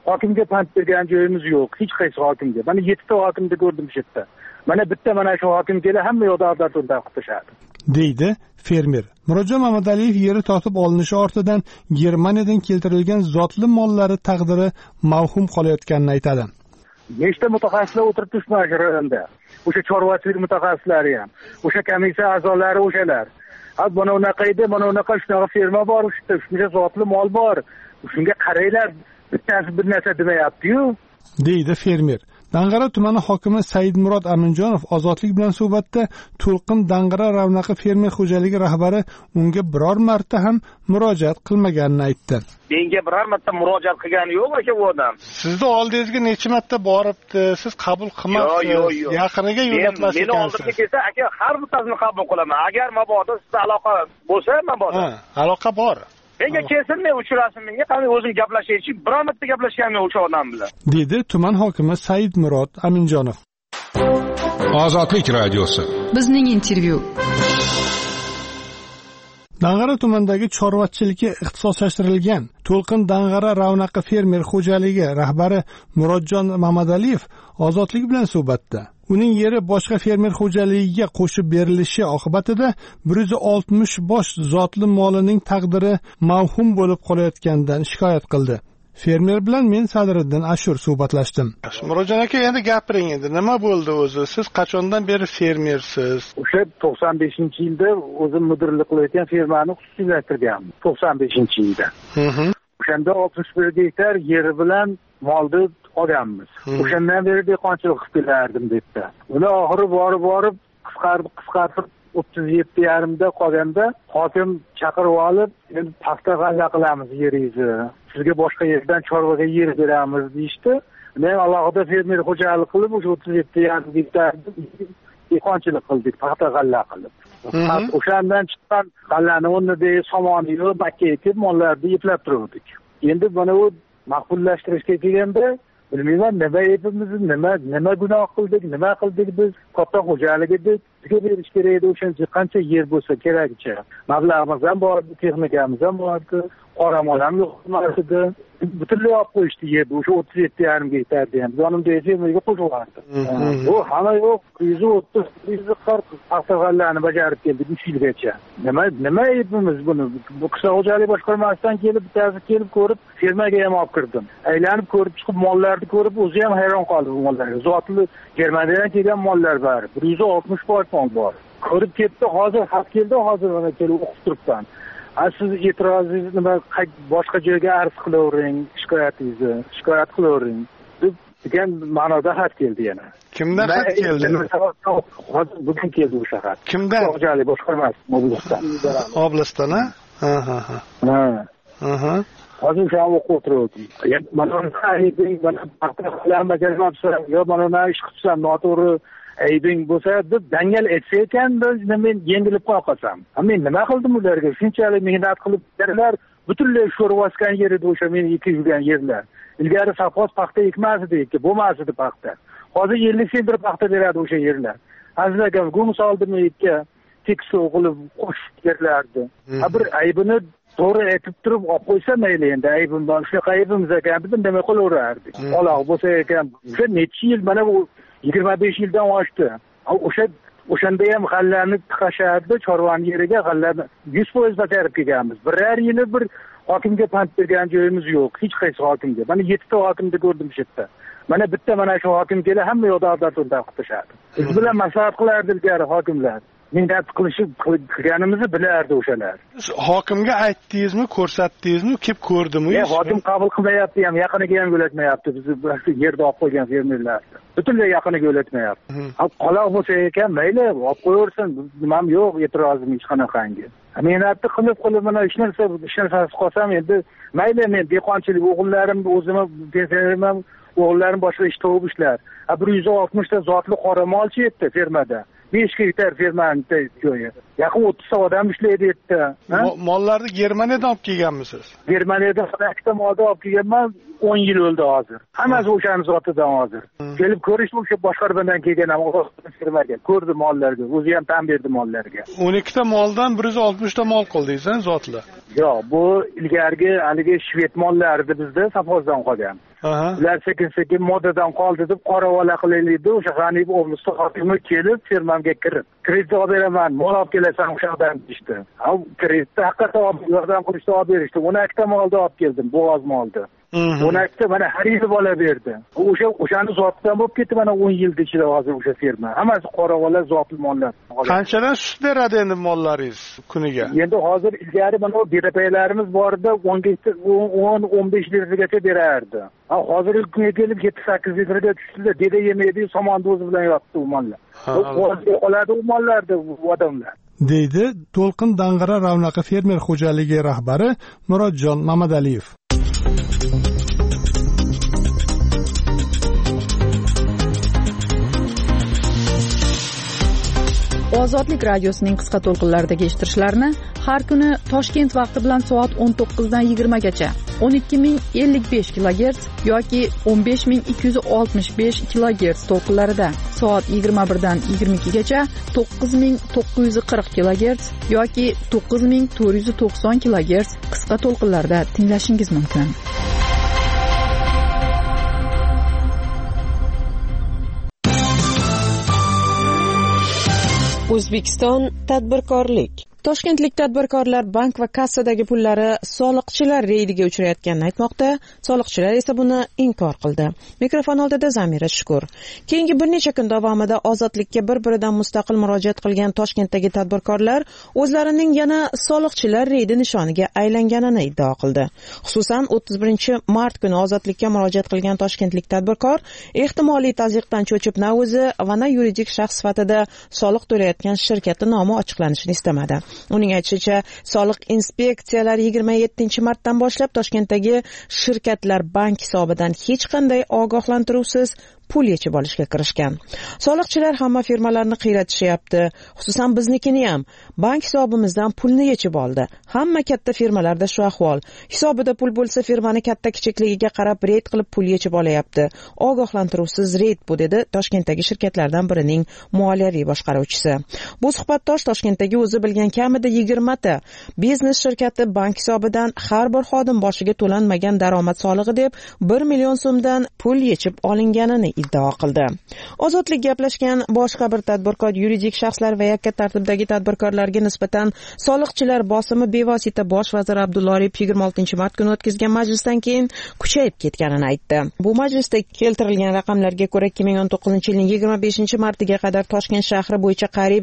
hokimga pand bergan joyimiz yo'q, hech qaysi hokimga. Mana 7 ta hokimni ko'rdim shu yerda. Mana bitta mana shu hokim kelib hamma yoqda adolatdan qilishadi. deydi fermer. Murodjon Mamadaliyev yeri totib olinishi ortidan Germaniyadan keltirilgan zotli mollari taqdiri mavhum qolayotganini aytadi. Nechta mutaxassislar o'tiribdi shu rayonda. O'sha chorvachilik mutaxassislari ham, o'sha komissiya a'zolari o'shalar. Mana unaqa edi, mana unaqa shunaqa ferma bor, shuncha zotli mol bor. Shunga qaranglar, bittasi bir narsa demayapti-yu, deydi fermer. Dang'ara tumani hokimi Saidmurod Aminjonov ozodlik bilan suhbatda To'lqin Dang'ara ravnaqi fermer xo'jaligi rahbari unga biror marta ham murojaat qilmaganini aytdi. Menga biror marta murojaat qilgani yo'q aka bu odam. Sizni oldingizga necha marta boribdi, siz qabul qilmabsiz. Yo'q. Yaqiniga yo'latmas ekansiz. Meni oldimga kelsa aka har bittasini qabul qilaman. Agar mabodo sizda aloqa bo'lsa, mabodo. Aloqa bor. Menga kelsin, men uchrasin, menga qani o'zim gaplashaychi, biror marta gaplashganman o'sha odam bilan. Dedi tuman hokimi Saidmurod Aminjonov. Ozodlik radiosi. Bizning intervyu. Dang'ara tumanidagi chorvachilikka ixtisoslashtirilgan To'lqin Dang'ara ravnaqi fermer xo'jaligi rahbari Murodjon Mamadaliyev ozodlik bilan suhbatda uning yeri boshqa fermer xo'jaligiga qo'shib berilishi oqibatida 160 bosh zotli molining taqdiri mavhum bo'lib qolayotganidan shikoyat qildi. Fermer bilan men Sadriddin Ashur suhbatlashdim. Murodjon aka, endi gapiring endi, nima bo'ldi o'zi? Siz qachondan beri fermersiz? O'sha 95-yilda o'zim mudirlik qilayotgan fermani xususiylashtirganman. 95-yilda. O'shanda 61 gektar yeri bilan molni olganmiz. O'shandan beri dehqonchilik qilib kelardim debdi. Uni oxiri borib qisqartib 37,5da qolganda hokim chaqirib olib, endi paxta g'alla qilamiz yeringizni. Sizga boshqa yerdan chorvaga yer beramiz deyishdi. Men alohida fermer xo'jalik qilib o'sha 37,5 gektarni dehqonchilik qildik, paxta g'alla qilib. O'shandan chiqqan g'allani o'rnida somonni yo'q, bakka ekib mollarni yeplab turdik. Endi buni u maqbullashtirishga kelganda bilmayman, nima aybimiz, nima gunoh qildik, nima qildik biz? Katta xo'jalik edik, bizga berish kerak edi o'shancha qancha yer bo'lsa kerakcha. Mablag'imiz ham bor, texnikamiz ham bor, qoramol ham yo'q edi. Butunlay olib qo'yishdi yerni, o'sha 37,5 gektarni ham. Yonimda fermerga qo'shilardi. Bu hamma yo'q, 130-140 paxta-g'allani bajarib keldik 3 yilgacha. Nima aybimiz buni? Bu qishloq xo'jalik boshqarmasidan bittasi kelib ko'rib, fermaga ham olib kirdim. Aylanib ko'rib chiqib, mollarni ko'rib, o'zi ham hayron qoldi bu mollarga. Zotli Germaniyadan kelgan mollar bor. 160 bosh mol bor. Ko'rib ketdi, hozir xat keldi, hozir mana kelib o'qib turibman. Siz e'tirozingizni nima boshqa joyga arz qilavering, shikoyat qilavering degan ma'noda xat keldi yana. Kimdan xat keldi? Hozir bugun keldi o'sha xat. Kimdan? Xo'jalik boshqarmasi oblastdan. Oblastdan, ha? Hozir o'sha o'qib o'tirdim. Mana mana ish qilsam noto'g'ri aybing bo'lsa deb dangal etsa ekan, men yengilib qolsam. Men nima qildim ularga? Shunchalik mehnat qilib berdilar, butunlay sho'rvaskan yer edi o'sha men ekib yurgan yerlar. Ilgari safos paxta ekmasdi, bo'lmasdi paxta. Hozir 50 sen bir paxta beradi o'sha yerlar. Azizlarga gumus oldimmi ekka, tekis o'qilib qo'shib yerlardi. Bir aybini to'g'ri aytib turib olib qo'ysa mayli, endi aybimdan shunaqa aybimiz ekan, biz nima qilaverardik? Qoloq bo'lsa ekan, o'sha necha yil mana bu 25 yildan oshdi. O'shanda ham g'allani tiqashardi, chorvani yeriga g'allani 100% bajarib kelganmiz. Biror yili bir hokimga pand bergan joyimiz yo'q, hech qaysi hokimga. Mana 7 ta hokimni ko'rdim shu yerda. Mana bitta mana shu hokim kelib hamma yoqda adolatdan qilishadi. Biz bilan maslahat qilardi ilgari hokimlar. Mehnat qilganimizni bilardi o'shalar. Hokimga aytdingizmi, ko'rsatdingizmi, kelib ko'rdimi? Hokim qabul qilmayapti ham, yaqiniga ham yo'latmayapti bizni yerda olib qo'ygan fermerlarni. Butunlay yaqiniga yo'latmayapti. Qoloq bo'lsa ekan, mayli, olib qo'yaversin, nimam yo'q, e'tirozim hech qanaqangi. Mehnatni qilib mana ish narsasi qolsam endi mayli, men dehqonchilik o'g'illarimni o'zim pensionerman, o'g'illarim boshqa ish topib ishlar. 160 ta zotli qoramolchi yerda fermada. 5 gektar fermani joyi. Yaqin 30 ta odam ishlaydi yerda. Mollarni Germaniyadan olib kelganmisiz? Germaniyadan ikkita molni olib kelganman, 10 yil o'ldi hozir. Hammasi o'shaning zotidan hozir. Kelib ko'rishdi o'sha boshqarmadan kelgan ham fermaga, ko'rdi mollarga, o'zi ham tan berdi mollarga. 12 ta moldan 160 ta mol qildingiz, zotli. Yo'q, bu ilgarigi haligi shved mollari bizda safozdan qolgan. ular sekin moddadan qoldi deb qoravala qilaylik deb o'sha G'aniyev oblasi hokimi kelib fermamga kirib kredit olib beraman, mol olib kelasan o'shadan deyishdi. Kreditni haqiqatdan yordam qilishda olib berishdi. 12 ta molda olib keldim, bo'g'oz molda. 12 ta mana har yili bola berdi. O'shani zotidan bo'lib ketdi, mana 10 yil ichida hozir o'sha ferma. Hammasi qoravala zotli mollar. Qanchadan sut beradi endi mollaringiz kuniga? Endi hozir ilgari mana berapaylarimiz borida 10-15 litrgacha berardi. Hozirgi kunga kelib 7-8 litrga tushdi. Deda yemaydi, somon dozi bilan yotdi u mollar. Qoladi u mollarda odamlar. deydi To'lqin Dang'ara Ravnaqi fermer xo'jaligi rahbari Murodjon Mamadaliyev. Ozodlik radiosining qisqa to'lqinlaridagi eshittirishlarni har kuni Toshkent vaqti bilan soat 19 dan 20 gacha 12055 kHz yoki 15265 kHz to'lqinlarida, soat 21 dan 22 gacha 9940 kHz yoki 9490 kHz qisqa to'lqinlarda tinglashingiz mumkin. O'zbekiston tadbirkorlik. Toshkentlik tadbirkorlar bank va kassadagi pullari soliqchilar reydiga uchrayotganini aytmoqda, soliqchilar esa buni inkor qildi. Mikrofon oldida Zamira Shukur. Keyingi bir necha kun davomida ozodlikka bir-biridan mustaqil murojaat qilgan Toshkentdagi tadbirkorlar o'zlarining yana soliqchilar reydi nishoniga aylanganini iddao qildi. Xususan 31-mart kuni ozodlikka murojaat qilgan toshkentlik tadbirkor ehtimoliy tazyiqdan cho'chib na o'zi va na yuridik shaxs sifatida soliq to'layotgan shirkati nomi ochiqlanishini istamadi. Uning aytishicha, soliq inspeksiyalari 27-martdan boshlab Toshkentdagi shirkatlar bank hisobidan hech qanday ogohlantiruvsiz pul yechib olishga kirishgan. Soliqchilar hamma firmalarni qiyratishyapti, xususan biznikini ham. Bank hisobimizdan pulni yechib oldi. Hamma katta firmalarda shu ahvol. Hisobida pul bo'lsa firmani katta kichikligiga qarab reyd qilib pul yechib olayapti. Ogohlantiruvsiz reyd bu, dedi Toshkentdagi shirkatlardan birining moliyaviy boshqaruvchisi. Bu suhbatdosh Toshkentdagi o'zi bilgan kamida 20 ta biznes shirkati bank hisobidan har bir xodim boshiga to'lanmagan daromad solig'i deb 1 million so'mdan pul yechib olinganini iddao qildi. Ozodlik gaplashgan boshqa bir tadbirkor yuridik shaxslar va yakka tartibdagi tadbirkorlarga nisbatan soliqchilar bosimi bevosita bosh vazir Abdulla Aripov 26-mart kuni o'tkazgan majlisdan keyin kuchayib ketganini aytdi. Bu majlisda keltirilgan raqamlarga ko'ra 2019-yilning 25-martiga qadar Toshkent shahri bo'yicha qariyb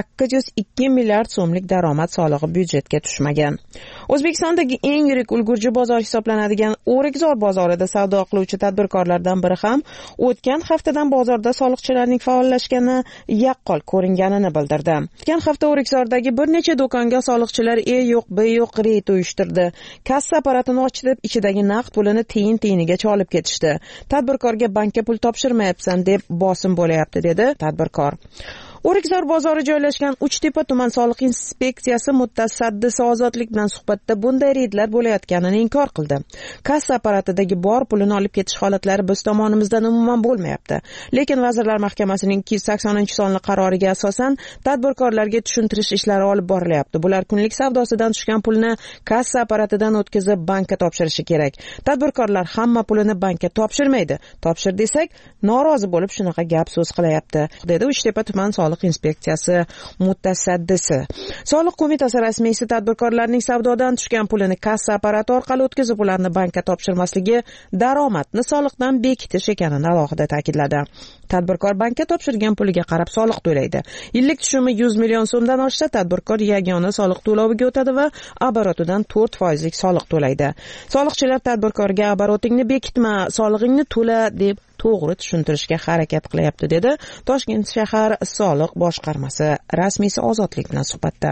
802 milliard so'mlik daromad solig'i byudjetga tushmagan. O'zbekistondagi eng yirik ulgurji bozor hisoblanadigan O'rikzor bozorida savdo qiluvchi tadbirkorlardan biri ham o'tgan haftadan bozorda soliqchilarning faollashgani yaqqol ko'ringanini bildirdi. O'tgan hafta O'rikzordagi bir necha do'konga soliqchilar yo'q, B yo'q reyd uyushtirdi. Kassa apparatini ochib, ichidagi naqd pulini tiyin-tiyinigacha olib ketishdi. Tadbirkorga bankka pul topshirmayapsan deb bosim bo'layapti, dedi tadbirkor. O'rikzor bozori joylashgan Uchtepa tuman soliq inspeksiyasi mutasaddisi Ozodlik bilan suhbatda bunday reydlar bo'layotganini inkor qildi. Kassa apparatidagi bor pulini olib ketish holatlari biz tomonimizdan umuman bo'lmayapti. Lekin Vazirlar Mahkamasining 280-sonli qaroriga asosan tadbirkorlarga tushuntirish ishlari olib borilyapti. Bular kunlik savdosidan tushgan pulni kassa apparatidan o'tkazib bankka topshirishi kerak. Tadbirkorlar hamma pulini bankka topshirmaydi. Topshir desak, norozi bo'lib shunaqa gap so'z qilyapti, dedi Uchtepa tuman soliq inspeksiyasi mutasaddisi. Soliq qo'mitasi rasmiysi tadbirkorlarning savdodan tushgan pulini kassa apparati orqali o'tkazib ularni bankka topshirmasligi daromadni soliqdan bekitish ekanini alohida ta'kidladi. Tadbirkor bankka topshirgan puliga qarab soliq to'laydi. Yillik tushumi 100 million so'mdan oshsa, tadbirkor yagona soliq to'loviga o'tadi va oborotidan 4% soliq to'laydi. Soliqchilar tadbirkorga oborotingni bekitma, solig'ingni to'la deb to'g'ri tushuntirishga harakat qilyapti, dedi Toshkent shahar soliq boshqarmasi rasmiysi Ozodlik bilan suhbatda.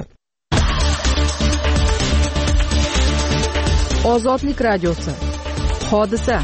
Ozodlik radiosi. Hodisa.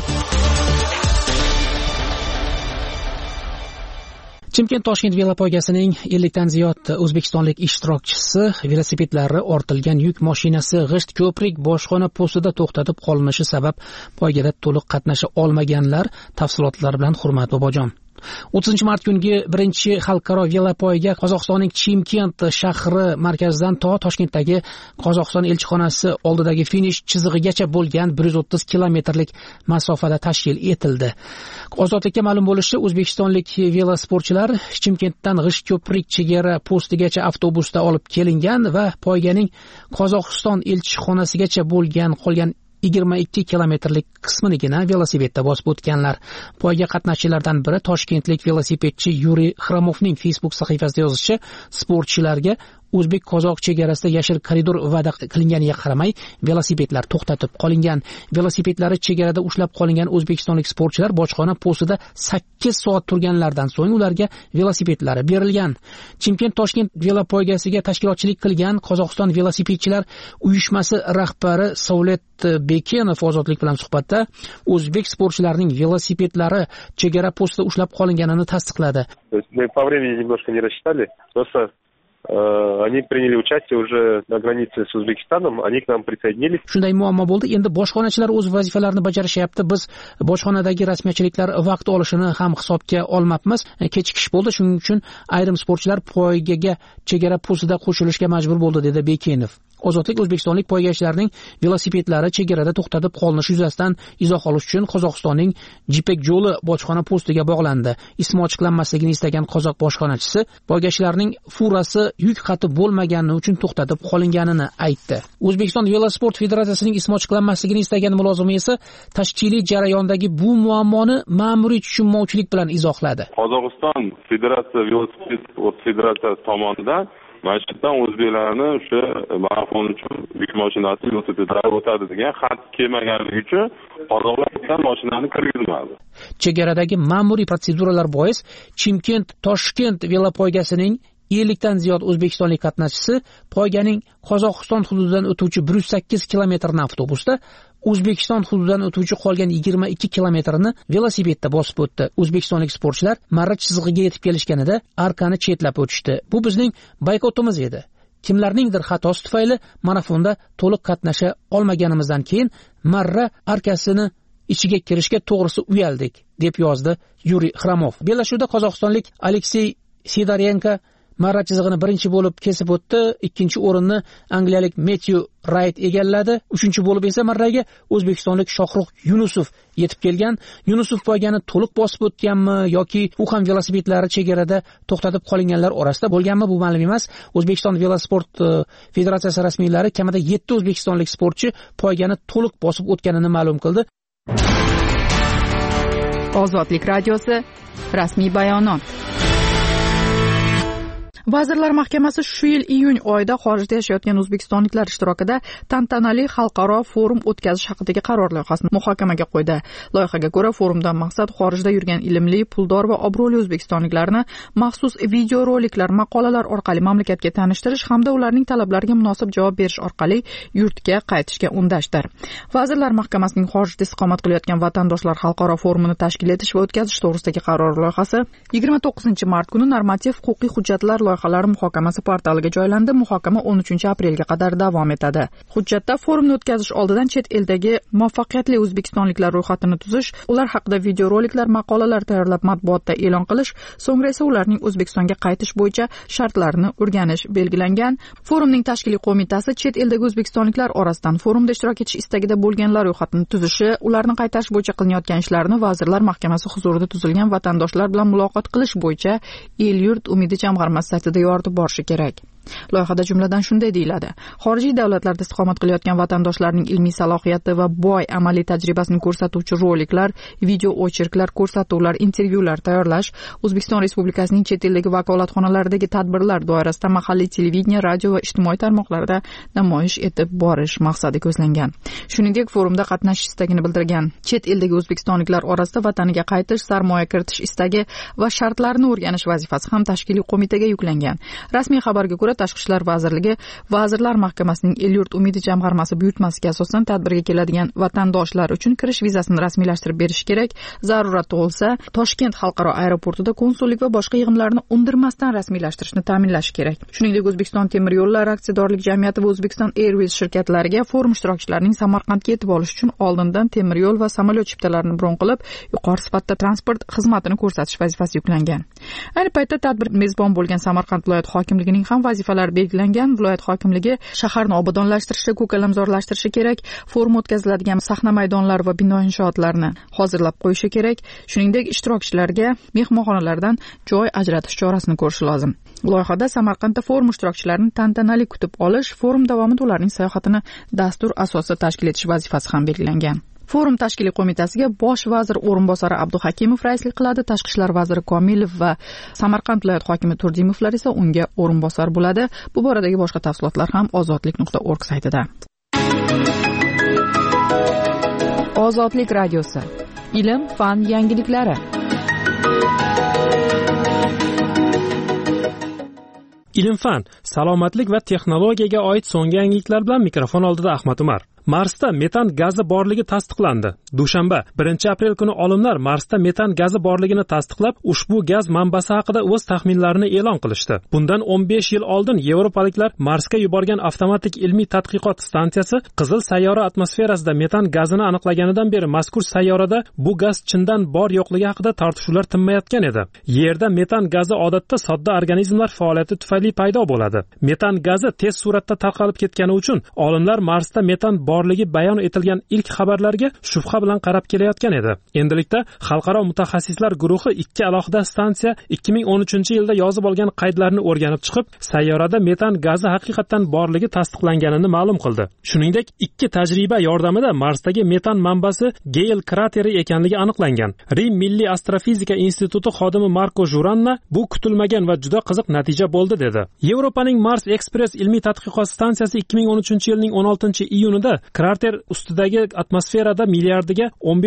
Chimkent Toshkent velopoygasining 50 dan ziyod o'zbekistonlik ishtirokchisi velosipedlari ortilgan yuk mashinasi G'isht ko'prik boshqona postida to'xtatib qolinishi sabab poygada to'liq qatnasha olmaganlar tafsilotlari bilan Hurmat Bobojon. 30-mart kungi birinchi xalqaro velopoyga Qozog'istonning Chimkent shahri markazidan to Toshkentdagi Qozog'iston elchixonasi oldidagi finish chizig'igacha bo'lgan 130 kilometrlik masofada tashkil etildi. Ozodlikka ma'lum bo'lishicha, o'zbekistonlik velosportchilar Chimkentdan G'ishtko'prik chegara postigacha avtobusda olib kelingan va poyganing Qozog'iston elchixonasigacha bo'lgan qolgan 22 kilometrlik qisminigina velosipedda bosib o'tganlar. Poyga qatnashchilaridan biri toshkentlik velosipedchi Yuriy Xramovning Facebook sahifasida yozishicha, sportchilarga o'zbek-qozoq chegarasida yashil koridor va'da qilinganiga qaramay, velosipedlar to'xtatib qolingan. Velosipedlari chegarada ushlab qolingan o'zbekistonlik sportchilar bojxona postida 8 soat turganlardan so'ng ularga velosipedlari berilgan. Chimkent-Toshkent velopoygasiga tashkilotchilik qilgan Qozog'iston velosipedchilar uyushmasi rahbari Savlet Bekenov ozodlik bilan suhbatda o'zbek sportchilarining velosipedlari chegara postida ushlab qolinganini tasdiqladi. Мы по времени немножко не рассчитали. Просто они приняли участие уже на границе с Узбекистаном, они к нам присоединились. Shunday muammo bo'ldi. Endi bojxonachilar o'z vazifalarini bajarishyapti. Biz bojxonadagi rasmiyatchiliklar vaqt olishini ham hisobga olmabmiz. Kechikish bo'ldi. Shuning uchun ayrim sportchilar poygaga chegara postida qo'shilishga majbur bo'ldi, dedi Bekenov. Ozodlik o'zbekistonlik poygachilarning velosipedlari chegarada to'xtatib qolinishi yuzasidan izoh olish uchun Qozog'istonning Jipek yo'li bojxona postiga bog'landi. Ismi ochiqlanmasligini istagan qozoq bojxonachisi poygachilarning furasi yuk xati bo'lmagani uchun to'xtatib qolinganini aytdi. O'zbekiston Velosport Federatsiyasining ismi ochiqlanmasligini istagan mulozimi esa tashkiliy jarayondagi bu muammoni ma'muriy tushunmovchilik bilan izohladi. Qozog'iston Federatsiya Velosport Federatsiyasi tomonidan mana shu yerdan o'zbeklarni o'sha marafon uchun yuk mashinasi velosipedlar o'tadi degan xat kelmaganligi uchun qozog'lar mashinani kirgizmadi. Chegaradagi ma'muriy proseduralar bois Chimkent-Toshkent velopoygasining 50 dan ziyod o'zbekistonlik qatnashchisi poyganing Qozog'iston hududidan o'tuvchi 108 kilometrni avtobusda, O'zbekiston hududidan o'tuvchi qolgan 22 kilometrni velosipedda bosib o'tdi. O'zbekistonlik sportchilar marra chizig'iga yetib kelishganida arkani chetlab o'tishdi. Bu bizning boykotimiz edi. Kimlarningdir xatosi tufayli marafonda to'liq qatnasha olmaganimizdan keyin marra arkasini ichiga kirishga to'g'risi uyaldik, deb yozdi Yuriy Xramov. Bellashuvda qozog'istonlik Aleksey Sidorenko marra chizig'ini birinchi bo'lib kesib o'tdi. Ikkinchi o'rinni angliyalik Matthew Wright egalladi. Uchinchi bo'lib esa marraga o'zbekistonlik Shohruh Yunusov yetib kelgan. Yunusov poygani to'liq bosib o'tganmi yoki u ham velosipedlari chegarada to'xtatib qolinganlar orasida bo'lganmi, bu ma'lum emas. O'zbekiston Velosport Federatsiyasi rasmiylari kamida 7 o'zbekistonlik sportchi poygani to'liq bosib o'tganini ma'lum qildi. Ozodlik radiosi rasmiy bayonot. Vazirlar Mahkamasi shu yil iyun oyida xorijda yashayotgan o'zbekistonliklar ishtirokida tantanali xalqaro forum o'tkazish haqidagi qaror loyihasini muhokamaga qo'ydi. Loyihaga ko'ra, forumdan maqsad xorijda yurgan ilmli, puldor va obro'li o'zbekistonliklarni maxsus videoroliklar, maqolalar orqali mamlakatga tanishtirish hamda ularning talablariga munosib javob berish orqali yurtga qaytishga undashdir. Vazirlar Mahkamasining xorijda istiqomat qilayotgan vatandoshlar xalqaro forumini tashkil etish va o'tkazish to'g'risidagi qaror loyihasi 29-mart kuni normativ huquqiy hujjatlar loyihalari muhokamasi portaliga joylandi. Muhokama 13-aprelga qadar davom etadi. Hujjatda forumni o'tkazish oldidan chet eldagi muvaffaqiyatli o'zbekistonliklar ro'yxatini tuzish, ular haqida videoroliklar, maqolalar tayyorlab matbuotda e'lon qilish, so'ngra esa ularning O'zbekistonga qaytish bo'yicha shartlarini o'rganish belgilangan. Forumning tashkiliy qo'mitasi chet eldagi o'zbekistonliklar orasidan forumda ishtirok etish istagida bo'lganlar ro'yxatini tuzishi, ularni qaytarish bo'yicha qilinayotgan ishlarni Vazirlar Mahkamasi huzurida tuzilgan vatandoshlar bilan muloqot qilish bo'yicha El-yurt umidi jamg'armasi saytida yoritib borishi kerak. Loyihada jumladan shunday deyiladi: xorijiy davlatlarda istiqomat qilayotgan vatandoshlarning ilmiy salohiyati va boy amaliy tajribasini ko'rsatuvchi roliklar, video ocherklar, ko'rsatuvlar, intervyular tayyorlash, O'zbekiston Respublikasining chet eldagi vakolatxonalaridagi tadbirlar doirasida mahalliy televideniya, radio va ijtimoiy tarmoqlarda namoyish etib borish maqsadi ko'zlangan. Shuningdek, forumda qatnashish istagini bildirgan chet eldagi o'zbekistonliklar orasida vataniga qaytish, sarmoya kiritish istagi va shartlarini o'rganish vazifasi ham tashkiliy qo'mitaga yuklangan. Rasmiy xabarga ko'ra, ko'ra, Tashqi ishlar vazirligi Vazirlar Mahkamasining El-yurt umidi jamg'armasi buyurtmasiga asosan tadbirga keladigan vatandoshlar uchun kirish vizasini rasmiylashtirib berish kerak. Zarurat tug'ilsa, Toshkent xalqaro aeroportida konsullik va boshqa yig'imlarni undirmasdan rasmiylashtirishni ta'minlash kerak. Shuningdek, O'zbekiston temir yo'llari aksiyadorlik jamiyati va O'zbekiston Airways shirkatlariga forum ishtirokchilarining Samarqandga yetib olish uchun oldindan temir yo'l va samolyot chiptalarini bron qilib, yuqori sifatda transport xizmatini ko'rsatish vazifasi yuklangan. Ayni paytda tadbir mezbon bo'lgan Samarqand viloyat hokimligining ham vazifalari belgilangan. Viloyat hokimligi shaharni obodonlashtirishda, ko'kalamzorlashtirishi kerak, forum o'tkaziladigan sahna maydonlari va bino inshootlarini hozirlab qo'yishi kerak. Shuningdek, ishtirokchilarga mehmonxonalardan joy ajratish chorasini ko'rish lozim. Loyihada Samarqandda forum ishtirokchilarini tantanali kutib olish, forum davomida ularning sayohatini dastur asosida tashkil etish vazifasi ham belgilangan. Forum tashkiliy qo'mitasiga bosh vazir o'rinbosari Abduhakimov raislik qiladi, tashqi ishlar vaziri Komilov va Samarqand viloyat hokimi Turdimovlar esa unga o'rinbosar bo'ladi. Bu boradagi boshqa tafsilotlar ham ozodlik.org saytida. Ozodlik radiosi. Ilm, fan yangiliklari. Ilm-fan, salomatlik va texnologiyaga oid so'nggi yangiliklar bilan mikrofon oldida Ahmad Umar. Marsda metan gazi borligi tasdiqlandi. Dushanba 1-aprel kuni olimlar Marsda metan gazi borligini tasdiqlab, ushbu gaz manbasi haqida o'z taxminlarini e'lon qilishdi. Bundan 15 yil oldin yevropaliklar Marsga yuborgan avtomatik ilmiy tadqiqot stansiyasi Qizil sayyora atmosferasida metan gazini aniqlaganidan beri mazkur sayyorada bu gaz chindan bor yo'qligi haqida tortishuvlar tinmayotgan edi. Yerda metan gazi odatda sodda organizmlar faoliyati tufayli paydo bo'ladi. Metan gazi tez suratda tarqalib ketgani uchun olimlar Marsda metan borligi bayon etilgan ilk xabarlarga shubha bilan qarab kelayotgan edi. Endilikda xalqaro mutaxassislar guruhi ikki alohida stansiya 2013-yilda yozib olgan qaydlarni o'rganib chiqib, sayyorada metan gazi haqiqatan borligi tasdiqlanganini ma'lum qildi. Shuningdek, ikki tajriba yordamida Marsdagi metan manbasi Geyl krateri ekanligi aniqlangan. Rim Milliy astrofizika instituti xodimi Marko Juranna bu kutilmagan va juda qiziq natija bo'ldi dedi. Yevropaning Mars Express ilmiy tadqiqot stansiyasi 2013-yilning 16-iyunida krater ustidagi atmosferada milliardiga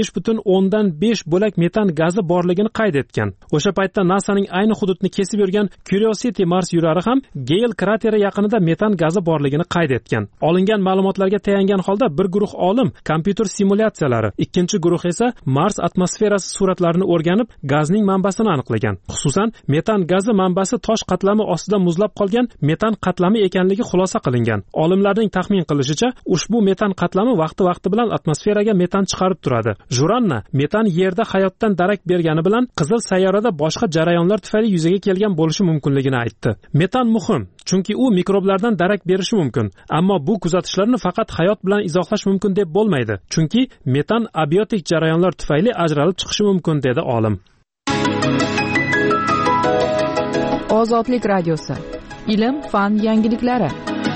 15,5 bo'lak metan gazi borligini qayd etgan. O'sha paytda NASAning ayni hududni kesib yurgan Curiosity Mars yurari ham Geyl krateri yaqinida metan gazi borligini qayd etgan. Olingan ma'lumotlarga tayangan holda bir guruh olim kompyuter simulyatsiyalari, ikkinchi guruh esa Mars atmosferasi suratlarini o'rganib, gazning manbasini aniqlagan. Xususan, metan gazi manbasi tosh qatlami ostida muzlab qolgan metan qatlami ekanligi xulosa qilingan. Olimlarning taxmin qilishicha, ushbu metan qatlami vaqti bilan atmosferaga metan chiqarib turadi. Juranna metan yerda hayotdan darak bergani bilan Qizil sayyorada boshqa jarayonlar tufayli yuzaga kelgan bo'lishi mumkinligini aytdi. Metan muhim, chunki u mikroblardan darak berishi mumkin. Ammo bu kuzatishlarni faqat hayot bilan izohlash mumkin deb bo'lmaydi. Chunki metan abiotik jarayonlar tufayli ajralib chiqishi mumkin dedi olim. Ozodlik radiosi. Ilm, fan yangiliklari.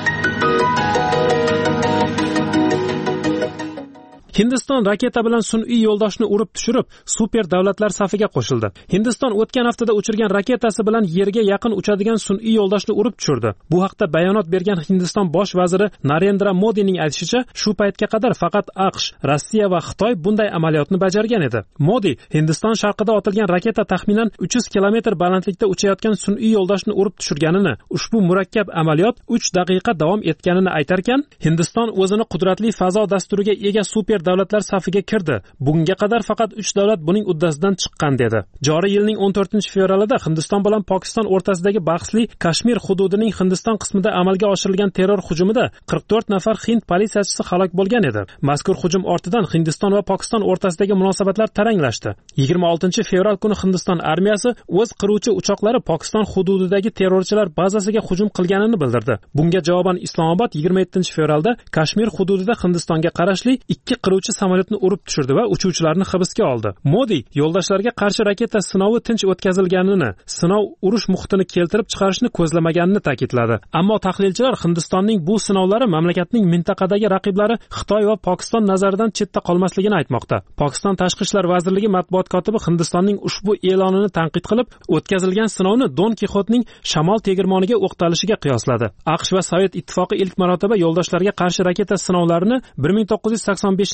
Hindiston raketa bilan sun'iy yo'ldoshni urib tushirib, super davlatlar safiga qo'shildi. Hindiston o'tgan haftada uchirgan raketasi bilan yerga yaqin uchadigan sun'iy yo'ldoshni urib tushirdi. Bu haqda bayonot bergan Hindiston bosh vaziri Narendra Modining aytishicha, shu paytga qadar faqat AQSh, Rossiya va Xitoy bunday amaliyotni bajargan edi. Modi Hindiston sharqida otilgan raketa taxminan 300 kilometr balandlikda uchayotgan sun'iy yo'ldoshni urib tushirganini, ushbu murakkab amaliyot 3 daqiqa davom etganini aytarkan, Hindiston o'zini qudratli fazo dasturiga ega super davlatlar safiga kirdi. Bugunga qadar faqat 3 davlat buning uddasidan chiqqan dedi. Joriy yilning 14-fevralida Hindiston bilan Pokiston o'rtasidagi bahsli Kashmir hududining Hindiston qismida amalga oshirilgan terror hujumida 44 nafar hind politsiyachisi halok bo'lgan edi. Mazkur hujum ortidan Hindiston va Pokiston o'rtasidagi munosabatlar taranglashdi. 26-fevral kuni Hindiston armiyasi o'z qiruvchi uchoqlari Pokiston hududidagi terrorchilar bazasiga hujum qilganini bildirdi. Bunga javoban Islomobod 27-fevralda Kashmir hududida Hindistonga qarashli 2 qiruvchi samolyotni urib tushirdi va uchuvchilarni hibsga oldi. Modi yo'ldoshlarga qarshi raketa sinovi tinch o'tkazilganini, sinov urush muhitini keltirib chiqarishni ko'zlamaganini ta'kidladi. Ammo tahlilchilar Hindistonning bu sinovlari mamlakatning mintaqadagi raqiblari Xitoy va Pokiston nazaridan chetda qolmasligini aytmoqda. Pokiston tashqi ishlar vazirligi matbuot kotibi Hindistonning ushbu e'lonini tanqid qilib, o'tkazilgan sinovni Don Kixotning shamol tegirmoniga o'qtalishiga qiyosladi. AQSh va Sovet ittifoqi ilk marotaba yo'ldoshlarga qarshi raketa sinovlarini 1985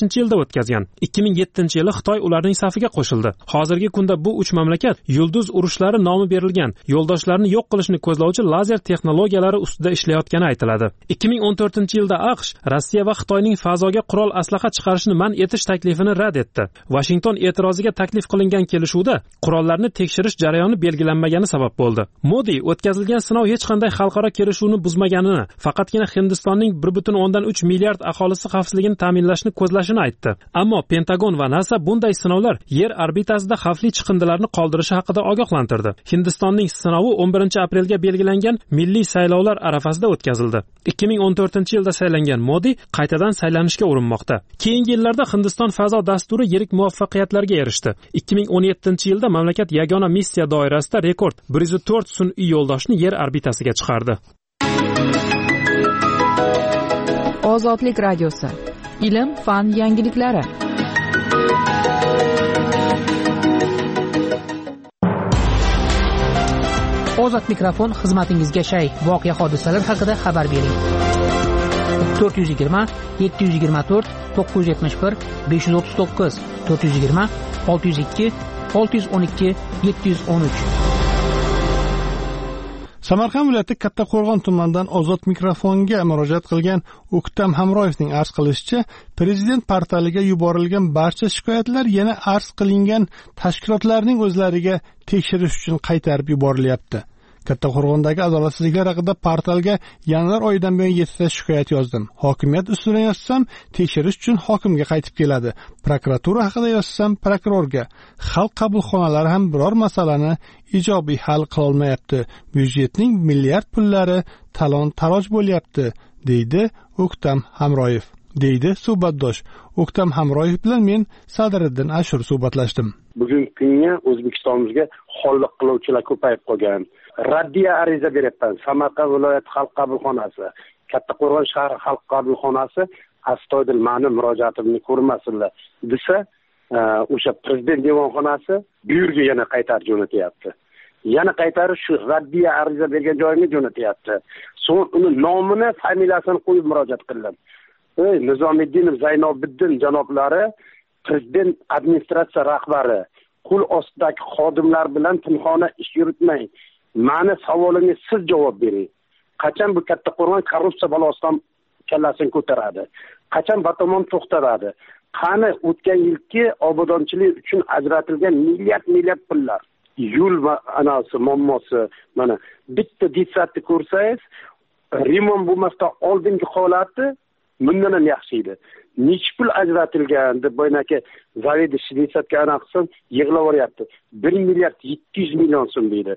yilda o'tkazgan. 2007-yili Xitoy ularning safiga qo'shildi. Hozirgi kunda bu 3 mamlakat yulduz urushlari nomi berilgan yo'ldoshlarni yo'q qilishni ko'zlovchi lazer texnologiyalari ustida ishlayotgani aytiladi. 2014-yilda AQSh Rossiya va Xitoyning fazoga qurol aslaha chiqarishni man etish taklifini rad etdi. Washington e'tiroziga taklif qilingan kelishuvda qurollarni tekshirish jarayoni belgilanmagani sabab bo'ldi. Modi o'tkazilgan sinov hech qanday xalqaro kelishuvni buzmaganini, faqatgina Hindistonning 1.3 milliard aholisi xavfsizligini ta'minlashni ko'zlashini aytdi. Ammo Pentagon va NASA bunday sinovlar yer orbitasida xavfli chiqindilarni qoldirishi haqida ogohlantirdi. Hindistonning sinovi 11-aprelga belgilangan milliy saylovlar arafasida o'tkazildi. 2014-yilda saylangan Modi qaytadan saylanishga urinmoqda. Keyingi yillarda Hindiston fazo dasturi yirik muvaffaqiyatlarga erishdi. 2017-yilda mamlakat yagona missiya doirasida rekord 104 sun'iy yo'ldoshni yer orbitasiga chiqardi. Ozodlik radiosi. Ilm, fan yangiliklari. Ozod mikrofon xizmatingizga shay. Voqea hodisalar haqida xabar bering. 420 724 971 539 420 602 612 713. Samarqand viloyati Kattaqo'rg'on tumanidan Ozod mikrofonga murojaat qilgan O'ktam Hamroyevning arz qilishicha, prezident portaliga yuborilgan barcha shikoyatlar yana arz qilingan tashkilotlarning o'zlariga tekshirish uchun qaytarib yuborilyapti. Kattaqo'rg'ondagi adolatsizliklar haqida portalga yanvar oyidan buyon 7 ta shikoyat yozdim. Hokimiyat ustidan yozsam, tekshirish uchun hokimga qaytib keladi. Prokuratura haqida yozsam, prokurorga. Xalq qabulxonalari ham biror masalani ijobiy hal qila olmayapti. Byudjetning milliard pullari talon-taroj bo'lyapti, deydi O'ktam Hamroyev. deydi suhbatdosh. O'ktam Hamroyev bilan men Sadriddin Ashur suhbatlashdim. Bugungi kunga O'zbekistonimizga xolliq qiluvchilar ko'payib qolgan. Raddiya ariza beryapman. Samarqand viloyat xalq qabulxonasi, Kattaqo'rg'on shahar xalq qabulxonasi astoydil ma'ni murojaatimni ko'rmasinlar desa, o'sha prezident devonxonasi bu yerga yana qaytarib jo'natyapti. Yana qaytarib shu raddiya ariza bergan joyimga jo'natyapti. So'ng uni nomini, familiyasini qo'yib murojaat qildim. Nizomiddin Zaynobiddin janoblari prezident administratsiya rahbari qo'l ostidagi xodimlar bilan pinhona ish yuritmang. Ma'ni savolimga siz javob bering. Qachon bu Kattaqo'rg'on korrupsiya balosidan kallasini ko'taradi? Qachon batamon to'xtatadi? Qani o'tgan yilgi obodonchilik uchun ajratilgan milliard pullar? Yo'l va anasi muammosi mana bitta detstatni ko'rsangiz, remont bo'lmasdan oldingi holati bundan ham yaxshi edi. Necha pul ajratilgan deb boynaki zavodi shiddatga aniqsin yig'laveryapti. 1 milliard 700 million so'm deydi.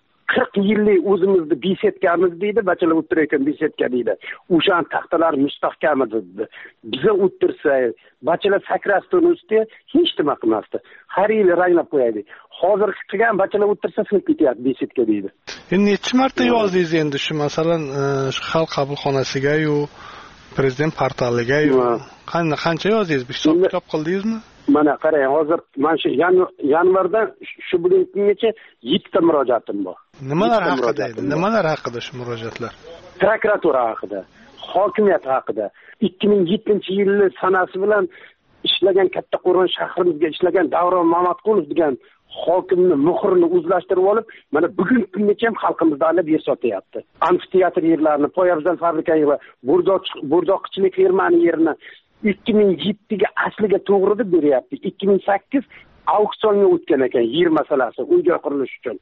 40 yillik o'zimizni besetgamiz deydi, bachalar o'tirayotgan besetka deydi. O'shan taxtalar mustahkam edi. Biza o'tirsak, bachalar sakrasdan ustiga hech nima qilmasdi. Har yil ranglab qo'yaydi. Hozir qilgan bachalar o'tirsa sinib ketyapti besetka deydi. Endi necha marta yozdingiz endi shu masalan xalq qabulxonasiga-yu, prezident portaliga-yu qancha yozdingiz? Bir hisob qildingizmi? Mana qarang, hozir mana shu yanvardan shu bugungi kungacha 7 ta murojaatim bor. Nimalar haqida edi? Nimalar haqida shu murojaatlar? Prokuratura haqida, hokimiyat haqida. 2007-yil sanasi bilan ishlagan Kattaqo'rg'on shahrimizga ishlagan Davron Mamatqulov degan hokimni muhrini o'zlashtirib olib, mana bugungi kungacha ham xalqimizda olib yer sotyapti. Amfiteatr yerlarini, poyabzal fabrika yerlarini, burdoqchilik fermani yerini 2007ga asliga to'g'ri deb beryapti. 2008 auksionga o'tgan ekan yer masalasi, uy-joy qurilishi uchun.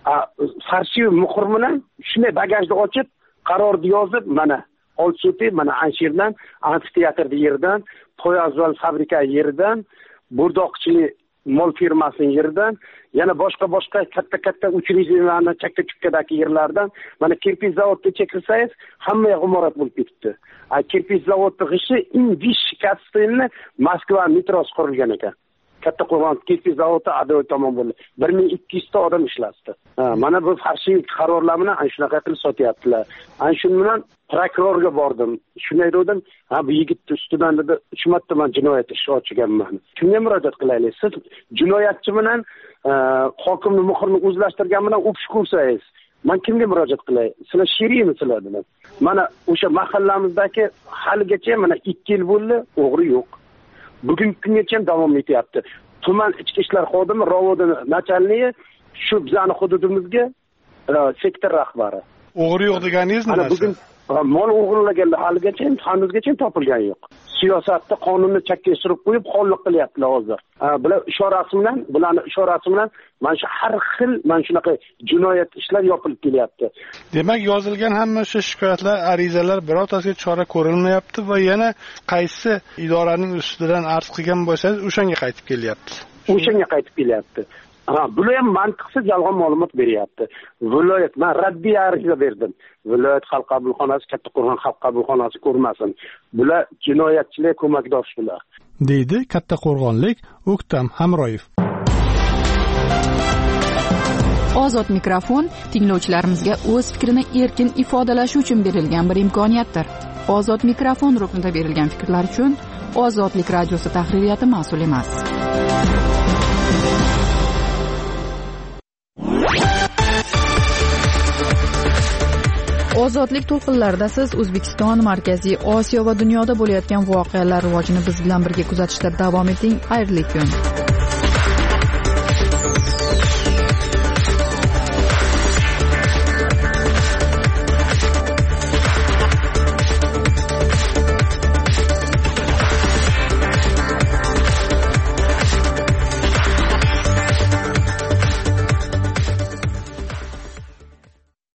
Farshiy muhr bilan shunday bagajni ochib, qarorni yozib, mana olsuti, mana Anshirdan, amfiteatr yerdan, poyabzal fabrika yeridan, burdoqchilik mol firmasining yeridan, yana boshqa katta uchrejeniyalarni chakka-chukkadagi yerlardan, mana kirpich zavodga chekirsangiz, hamma g'imorat bo'lib ketibdi. Kirpich zavodi g'ishi Invish Katstinni Moskva metrosi qurilgan ekan. Kattaqo'rg'on kirpich zavodi adoy tomon bo'ldi. 1200 ta odam ishlasdi. Mana bu farshiy qarorlar bilan ana shunaqa qilib sotyaptilar. Ana shu bilan prokurorga bordim. Shunday dedim, bu yigit ustidan dedi 3 marta men jinoyat ishi ochganman. Kimga murojaat qilaylik? Siz jinoyatchi bilan hokimning muhrini o'zlashtirgan bilan o'pish ko'rsangiz, men kimga murojaat qilay? Sizlar sherikmisizlar dedim. Mana o'sha mahallamizdagi haligacha mana 2 yil bo'ldi, o'g'ri yo'q. bugungi kungacha ham davom etyapti. Tuman ichki ishlar xodimi Rovodni nachalniki shu bizani hududimizga sektor rahbari. O'g'ri yo'q deganingiz nima? Bugun mol o'g'irlaganlar hanuzgacha topilgani yo'q. Siyosatda qonunni chakkaga surib qo'yib xonlik qilyaptilar hozir. Bular bularni ishorasi bilan mana shu har xil mana shunaqa jinoyat ishlar yopilib kelyapti. Demak, yozilgan hamma shu shikoyatlar, arizalar birortasiga chora ko'rilmayapti va yana qaysi idoraning ustidan arz qilgan bo'lsangiz, o'shanga qaytib kelyapti. Bular ham mantiqsiz yolg'on ma'lumot beryapti. Viloyat, men raddiya ariza berdim. Viloyat xalq qabulxonasi, Kattaqo'rg'on xalq qabulxonasi ko'rmasin. Bular jinoyatchilar ko'makdosh bular. deydi Kattaqo'rg'onlik O'ktam Hamroyev. Ozod mikrofon tinglovchilarimizga o'z fikrini erkin ifodalashi uchun berilgan bir imkoniyatdir. Ozod mikrofon ruknida berilgan fikrlar uchun Ozodlik radiosi tahririyati mas'ul emas. Ozodlik to'lqinlarida siz O'zbekiston, Markaziy Osiyo va dunyoda bo'layotgan voqealar rivojini biz bilan birga kuzatishda davom eting. Xayrli kun.